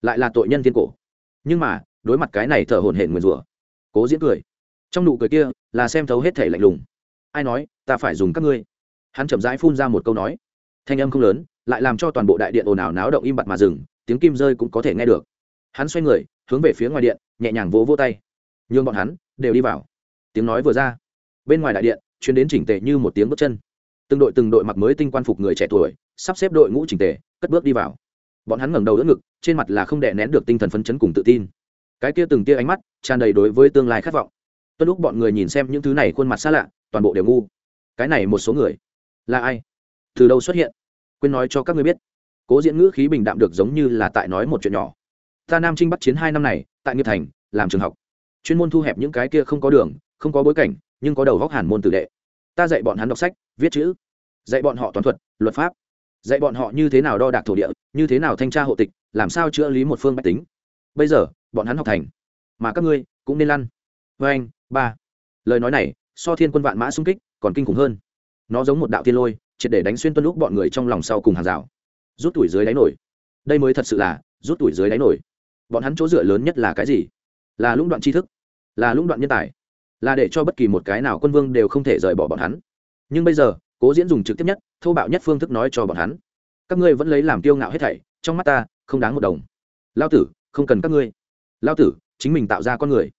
lại là tội nhân thiên cổ. Nhưng mà đối mặt cái này thở hổn hển nguyền rủa, Cố Diễn cười. Trong nụ cười kia là xem thấu hết thể lạnh lùng. Ai nói ta phải dùng các ngươi? Hắn chậm rãi phun ra một câu nói, thanh âm không lớn, lại làm cho toàn bộ đại điện ồn ào náo động im bặt mà dừng, tiếng kim rơi cũng có thể nghe được. Hắn xoay người hướng về phía ngoài điện, nhẹ nhàng vỗ vỗ tay, nhường bọn hắn đều đi vào. Tiếng nói vừa ra, bên ngoài đại điện truyền đến chỉnh tề như một tiếng bước chân. Từng đội mặc mới tinh quan phục người trẻ tuổi sắp xếp đội ngũ chỉnh tề cất bước đi vào. Bọn hắn ngẩng đầu đỡ ngực, trên mặt là không đè nén được tinh thần phấn chấn cùng tự tin. Cái kia từng tia ánh mắt tràn đầy đối với tương lai khát vọng. Tuân lúc bọn người nhìn xem những thứ này khuôn mặt xa lạ, toàn bộ đều ngu. Cái này một số người là ai, từ đâu xuất hiện? Quên nói cho các ngươi biết. Cố Diễn ngữ khí bình đạm được giống như là tại nói một chuyện nhỏ. Ta Nam Trinh Bắc chiến 2 năm này tại Nghiệp Thành làm trường học, chuyên môn thu hẹp những cái kia không có đường không có bối cảnh nhưng có đầu góc hàn môn tử đệ. Ta dạy bọn hắn đọc sách viết chữ, dạy bọn họ toán thuật luật pháp, dạy bọn họ như thế nào đo đạc thổ địa, như thế nào thanh tra hộ tịch, làm sao chữa lý một phương bách tính. Bây giờ bọn hắn học thành, mà các ngươi cũng nên lăn. Với anh ba, lời nói này so thiên quân vạn mã xung kích còn kinh khủng hơn. Nó giống một đạo thiên lôi, triệt để đánh xuyên Tuân lúc bọn người trong lòng sau cùng hàng rào. Rút tuổi dưới đáy nổi. Đây mới thật sự là rút tuổi dưới đáy nổi. Bọn hắn chỗ dựa lớn nhất là cái gì? Là lũng đoạn tri thức, là lũng đoạn nhân tài, là để cho bất kỳ một cái nào quân vương đều không thể rời bỏ bọn hắn. Nhưng bây giờ Cố Diễn dùng trực tiếp nhất thô bạo nhất phương thức nói cho bọn hắn: các ngươi vẫn lấy làm kiêu ngạo hết thảy, trong mắt ta không đáng một đồng. Lao tử không cần các ngươi, lao tử chính mình tạo ra con người.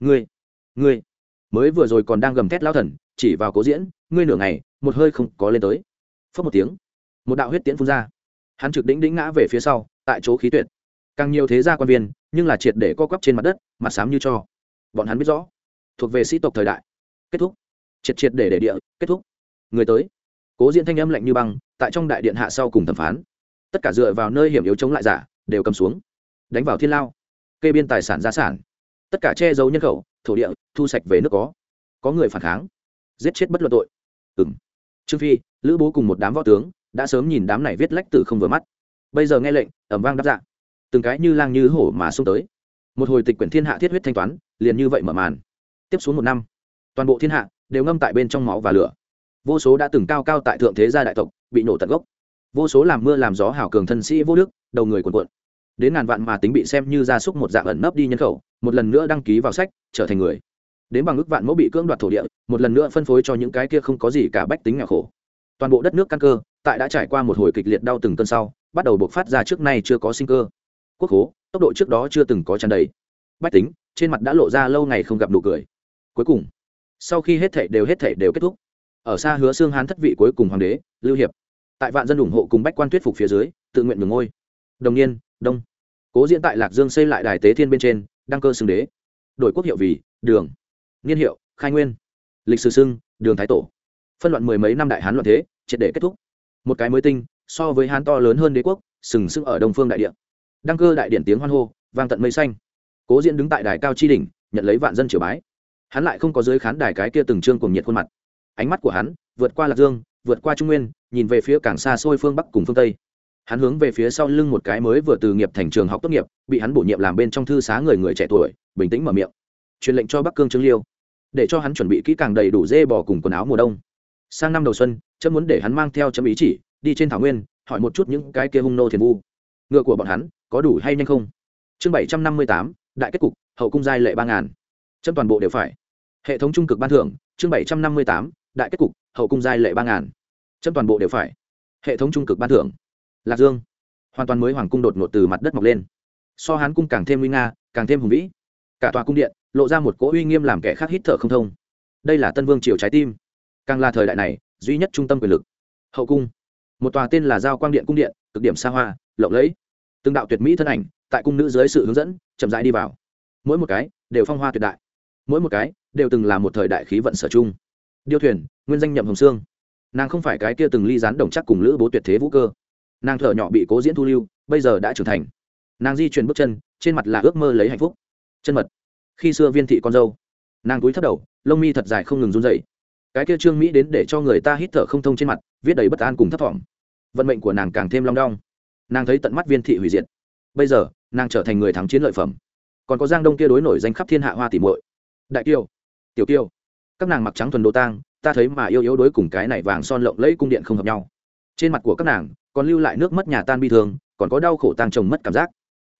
Ngươi mới vừa rồi còn đang gầm thét lao thần chỉ vào Cố Diễn, ngươi nửa ngày một hơi không có lên tới. Phất một tiếng, một đạo huyết tiễn phun ra, hắn trực đỉnh ngã về phía sau, tại chỗ khí tuyệt. Càng nhiều thế gia quan viên nhưng là triệt để co quắp trên mặt đất, mặt xám như cho. Bọn hắn biết rõ thuộc về sĩ tộc thời đại kết thúc, triệt để địa kết thúc. Người tới. Cố Diễn thanh âm lạnh như băng tại trong đại điện hạ sau cùng thẩm phán. Tất cả dựa vào nơi hiểm yếu chống lại giả đều cầm xuống, đánh vào thiên lao, kê biên tài sản gia sản, tất cả che giấu nhân khẩu thổ địa thu sạch về nước. Có người phản kháng, giết chết bất luận tội. Trương Phi, Lữ Bố cùng một đám võ tướng đã sớm nhìn đám này viết lách tử không vừa mắt, bây giờ nghe lệnh ầm vang đáp dạ, từng cái như lang như hổ mà xông tới. Một hồi tịch quyển thiên hạ thiết huyết thanh toán liền như vậy mở màn. Tiếp xuống 1 năm, toàn bộ thiên hạ đều ngâm tại bên trong máu và lửa. Vô số đã từng cao cao tại thượng thế gia đại tộc bị nổ tận gốc, vô số làm mưa làm gió hảo cường thân sĩ vô đức đầu người cuộn cuộn, đến ngàn vạn mà tính bị xem như gia súc một dạng ẩn nấp đi nhân khẩu một lần nữa đăng ký vào sách trở thành người, đến bằng ước vạn mẫu bị cưỡng đoạt thổ địa một lần nữa phân phối cho những cái kia không có gì cả bách tính nghèo khổ. Toàn bộ đất nước căn cơ tại đã trải qua một hồi kịch liệt đau từng cơn sau bắt đầu bộc phát ra trước nay chưa có sinh cơ. Quốc khố tốc độ trước đó chưa từng có tràn đầy, bách tính trên mặt đã lộ ra lâu ngày không gặp nụ cười. Cuối cùng sau khi hết thảy đều kết thúc, ở xa Hứa Xương Hán thất vị cuối cùng hoàng đế Lưu Hiệp tại vạn dân ủng hộ cùng bách quan thuyết phục phía dưới tự nguyện nhường ngôi. Đồng niên đông, Cố Diễn tại Lạc Dương xây lại đài tế thiên bên trên đăng cơ xưng đế, đổi quốc hiệu vì Đường, niên hiệu Khai Nguyên, lịch sử xưng Đường Thái Tổ. Phân loạn 10 mấy năm đại hán loạn thế triệt để kết thúc, một cái mới tinh so với Hán to lớn hơn đế quốc sừng sững ở Đông Phương đại địa. Đăng cơ đại điện tiếng hoan hô vang tận mây xanh. Cố Diễn đứng tại đài cao chi đỉnh nhận lấy vạn dân triều bái. Hắn lại không có dưới khán đài cái kia từng trương cuồng nhiệt khuôn mặt, ánh mắt của hắn vượt qua Lạc Dương, vượt qua Trung Nguyên, nhìn về phía càng xa xôi phương Bắc cùng phương Tây. Hắn hướng về phía sau lưng một cái mới vừa từ Nghiệp Thành trường học tốt nghiệp, bị hắn bổ nhiệm làm bên trong thư xá người trẻ tuổi, bình tĩnh mở miệng, truyền lệnh cho Bắc Cương Trương Liêu, để cho hắn chuẩn bị kỹ càng đầy đủ dê bò cùng quần áo mùa đông. Sang năm đầu xuân, chấm muốn để hắn mang theo chấm ý chỉ, đi trên thảo nguyên, hỏi một chút những cái kia hung nô thiền vu, ngựa của bọn hắn có đủ hay nhanh không. Chương 758, đại kết cục, hậu cung giai lệ 3000. Chấm toàn bộ đều phải. Hệ thống trung cực ban thưởng, chương 758, đại kết cục, hậu cung giai lệ 3000. Chấm toàn bộ đều phải. Hệ thống trung cực ban thưởng. Lạc Dương, hoàn toàn mới hoàng cung đột ngột từ mặt đất mọc lên, so Hán cung càng thêm nguy nga, càng thêm hùng vĩ. Cả tòa cung điện lộ ra một cỗ uy nghiêm làm kẻ khác hít thở không thông. Đây là Tân Vương triều trái tim, càng là thời đại này duy nhất trung tâm quyền lực. Hậu cung, một tòa tên là Giao Quang Điện cung điện, cực điểm xa hoa, lộng lẫy. Từng đạo tuyệt mỹ thân ảnh tại cung nữ dưới sự hướng dẫn chậm rãi đi vào, mỗi một cái đều phong hoa tuyệt đại, mỗi một cái đều từng là một thời đại khí vận sở chung. Điêu Thuyền, nguyên danh Nhậm Hồng Sương, nàng không phải cái kia từng ly gián đồng chắc cùng Lữ Bố tuyệt thế vũ cơ. Nàng thở nhỏ bị Cố Diễn thu lưu, bây giờ đã trưởng thành. Nàng di chuyển bước chân, trên mặt là ước mơ lấy hạnh phúc. Chân mật, khi xưa viên thị con dâu. Nàng cúi thấp đầu, lông mi thật dài không ngừng run rẩy. Cái kia trương mỹ đến để cho người ta hít thở không thông trên mặt viết đầy bất an cùng thấp thỏm. Vận mệnh của nàng càng thêm long đong. Nàng thấy tận mắt viên thị hủy diệt, bây giờ nàng trở thành người thắng chiến lợi phẩm. Còn có Giang Đông kia đối nổi danh khắp thiên hạ hoa tỷ muội, Đại Kiều, Tiểu Kiều, các nàng mặc trắng thuần đô tang, ta thấy mà yêu đối cùng cái này vàng son lộng lẫy cung điện không hợp nhau. Trên mặt của các nàng còn lưu lại nước mất nhà tan bi thương, còn có đau khổ tang chồng mất cảm giác.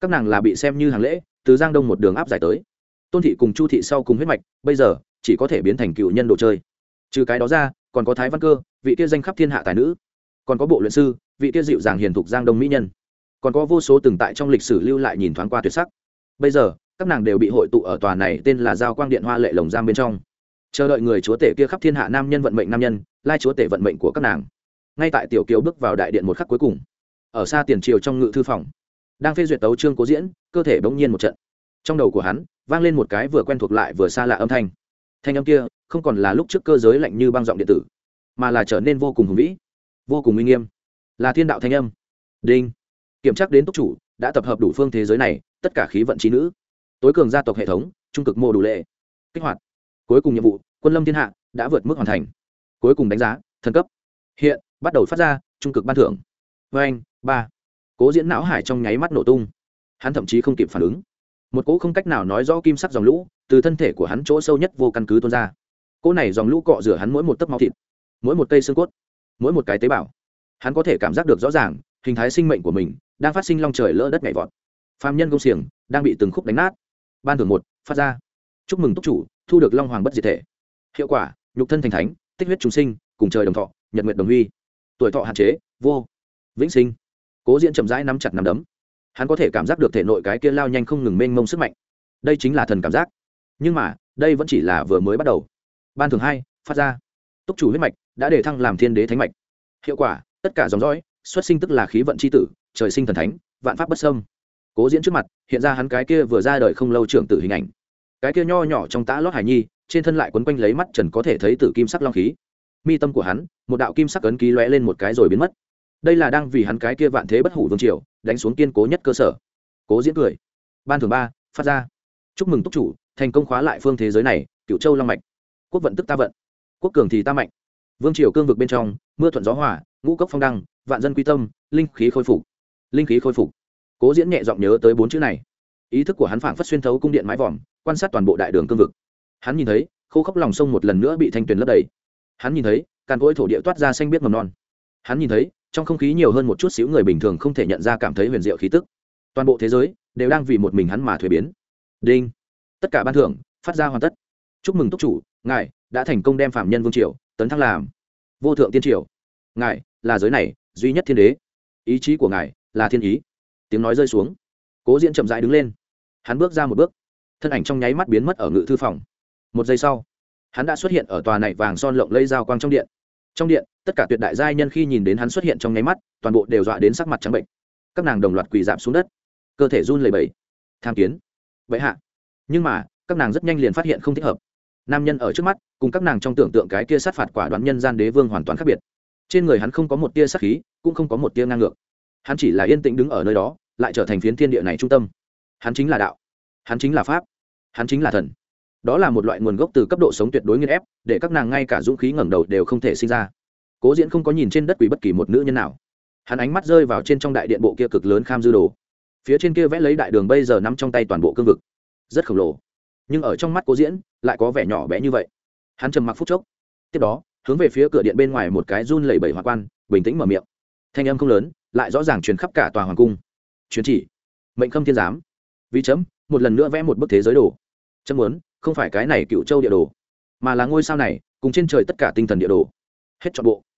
các nàng là bị xem như hàng lễ từ giang đông một đường áp giải tới. Tôn thị cùng Chu thị sau cùng huyết mạch bây giờ chỉ có thể biến thành cựu nhân đồ chơi. Trừ cái đó ra còn có Thái Văn Cơ, vị kia danh khắp thiên hạ tài nữ, còn có Bộ luyện sư, vị kia dịu dàng hiền thục giang đông mỹ nhân, còn có vô số từng tại trong lịch sử lưu lại nhìn thoáng qua tuyệt sắc. Bây giờ các nàng đều bị hội tụ ở tòa này tên là Giao Quang Điện Hoa Lệ lồng giam bên trong, chờ đợi người chúa tể kia khắp thiên hạ nam nhân vận mệnh nam nhân, lai chúa tể vận mệnh của các nàng. Ngay tại Tiểu Kiều bước vào đại điện một khắc cuối cùng, ở xa tiền triều trong ngự thư phòng, đang phê duyệt tấu chương Cố Diễn, cơ thể bỗng nhiên một trận. Trong đầu của hắn vang lên một cái vừa quen thuộc lại vừa xa lạ âm thanh. Thanh âm kia không còn là lúc trước cơ giới lạnh như băng giọng điện tử, mà là trở nên vô cùng hùng vĩ, vô cùng uy nghiêm, là thiên đạo thanh âm. Đinh, kiểm tra đến túc chủ đã tập hợp đủ phương thế giới này tất cả khí vận trí nữ, tối cường gia tộc hệ thống, trung cực mô đủ lệ kích hoạt. Cuối cùng nhiệm vụ quân lâm thiên hạ đã vượt mức hoàn thành. Cuối cùng đánh giá thần cấp, hiện bắt đầu phát ra trung cực ban thưởng. Vâng, 3. Cố Diễn não hải trong nháy mắt nổ tung, hắn thậm chí không kịp phản ứng, một cỗ không cách nào nói rõ kim sắc dòng lũ từ thân thể của hắn chỗ sâu nhất vô căn cứ tuôn ra. Cỗ này dòng lũ cọ rửa hắn mỗi một tấc máu thịt, mỗi một cây xương cốt, mỗi một cái tế bào. Hắn có thể cảm giác được rõ ràng hình thái sinh mệnh của mình đang phát sinh long trời lỡ đất nhảy vọt, phàm nhân công xiềng đang bị từng khúc đánh nát. Ban thưởng 1 phát ra. Chúc mừng túc chủ thu được Long Hoàng bất diệt thể. Hiệu quả nhục thân thành thánh, tích huyết chúng sinh, cùng trời đồng thọ, nhật nguyệt đồng huy. Tuổi thọ hạn chế vô, vĩnh sinh. Cố Diễn chậm rãi nắm chặt nắm đấm, hắn có thể cảm giác được thể nội cái kia lao nhanh không ngừng mênh mông sức mạnh. Đây chính là thần cảm giác. Nhưng mà đây vẫn chỉ là vừa mới bắt đầu. Ban thưởng 2 phát ra. Túc chủ huyết mạch đã đề thăng làm thiên đế thánh mạch. Hiệu quả tất cả dòng dõi xuất sinh tức là khí vận c h i tử, trời sinh thần thánh, vạn pháp bất sâm. Cố Diễn trước mặt hiện ra hắn cái kia vừa ra đời không lâu trưởng tử hình ảnh. Cái kia nho nhỏ trong tã lót hải nhi, trên thân lại quấn quanh lấy mắt trần có thể thấy tử kim sắc long khí. Mi tâm của hắn một đạo kim sắc ấn ký lóe lên một cái rồi biến mất. Đây là đang vì hắn cái kia vạn thế bất hủ vương triều đánh xuống kiên cố nhất cơ sở. Cố Diễn cười. Ban thưởng 3 phát ra. Chúc mừng túc chủ thành công khóa lại phương thế giới này, Cửu Châu Long mạch. Quốc vận tức ta vận, quốc cường thì ta mạnh. Vương triều cương vực bên trong mưa thuận gió hòa, ngũ cốc phong đăng, vạn dân quy tâm, linh khí khôi phục. Linh khí khôi phục. Cố Diễn nhẹ giọng nhớ tới 4 chữ này. Ý thức của hắn phảng phất xuyên thấu cung điện mái vòm, quan sát toàn bộ đại đường cương vực. Hắn nhìn thấy khô khốc lòng sông một lần nữa bị thanh tuyền lấp đầy. Hắn nhìn thấy càn cỗi thổ địa toát ra xanh biếc mầm non. Hắn nhìn thấy trong không khí nhiều hơn một chút xíu người bình thường không thể nhận ra cảm thấy huyền diệu khí tức. Toàn bộ thế giới đều đang vì một mình hắn mà thuế biến. Đinh, tất cả ban thưởng phát ra hoàn tất. Chúc mừng túc chủ, ngài đã thành công đem phạm nhân vương triều tấn thăng làm vô thượng tiên triều. Ngài là giới này duy nhất thiên đế, ý chí của ngài là thiên ý. Tiếng nói rơi xuống, Cố Diễn chậm rãi đứng lên, hắn bước ra một bước, thân ảnh trong nháy mắt biến mất ở ngự thư phòng. Một giây sau, hắn đã xuất hiện ở tòa này vàng son lộng lẫy giao quang trong điện. Trong điện, tất cả tuyệt đại giai nhân khi nhìn đến hắn xuất hiện trong nháy mắt, toàn bộ đều dọa đến sắc mặt trắng bệnh. Các nàng đồng loạt quỳ rạp xuống đất, cơ thể run lẩy bẩy. Tham kiến, vậy hạ. Nhưng mà các nàng rất nhanh liền phát hiện không thích hợp. Nam nhân ở trước mắt cùng các nàng trong tưởng tượng cái kia sát phạt quả đoán nhân gian đế vương hoàn toàn khác biệt. Trên người hắn không có một tia sát khí, cũng không có một tia ngang ngược. Hắn chỉ là yên tĩnh đứng ở nơi đó, lại trở thành phiến thiên địa này trung tâm. Hắn chính là đạo, hắn chính là pháp, hắn chính là thần. Đó là một loại nguồn gốc từ cấp độ sống tuyệt đối nghiền ép, để các nàng ngay cả dũng khí ngẩng đầu đều không thể sinh ra. Cố Diễn không có nhìn trên đất quỳ bất kỳ một nữ nhân nào. Hắn ánh mắt rơi vào trên trong đại điện bộ kia cực lớn kham dư đồ. Phía trên kia vẽ lấy đại đường bây giờ nắm trong tay toàn bộ cương vực, rất khổng lồ. Nhưng ở trong mắt Cố Diễn lại có vẻ nhỏ bé như vậy. Hắn trầm mặc phút chốc, tiếp đó hướng về phía cửa điện bên ngoài một cái run lẩy bẩy hòa quan, bình tĩnh mở miệng. Thanh âm không lớn, lại rõ ràng truyền khắp cả tòa hoàng cung. Truyền chỉ, mệnh khâm thiên giám, vì chấm một lần nữa vẽ một bức thế giới đồ. Chấm muốn không phải cái này Cựu Châu địa đồ, mà là ngôi sao này cùng trên trời tất cả tinh thần địa đồ. Hết trọn bộ.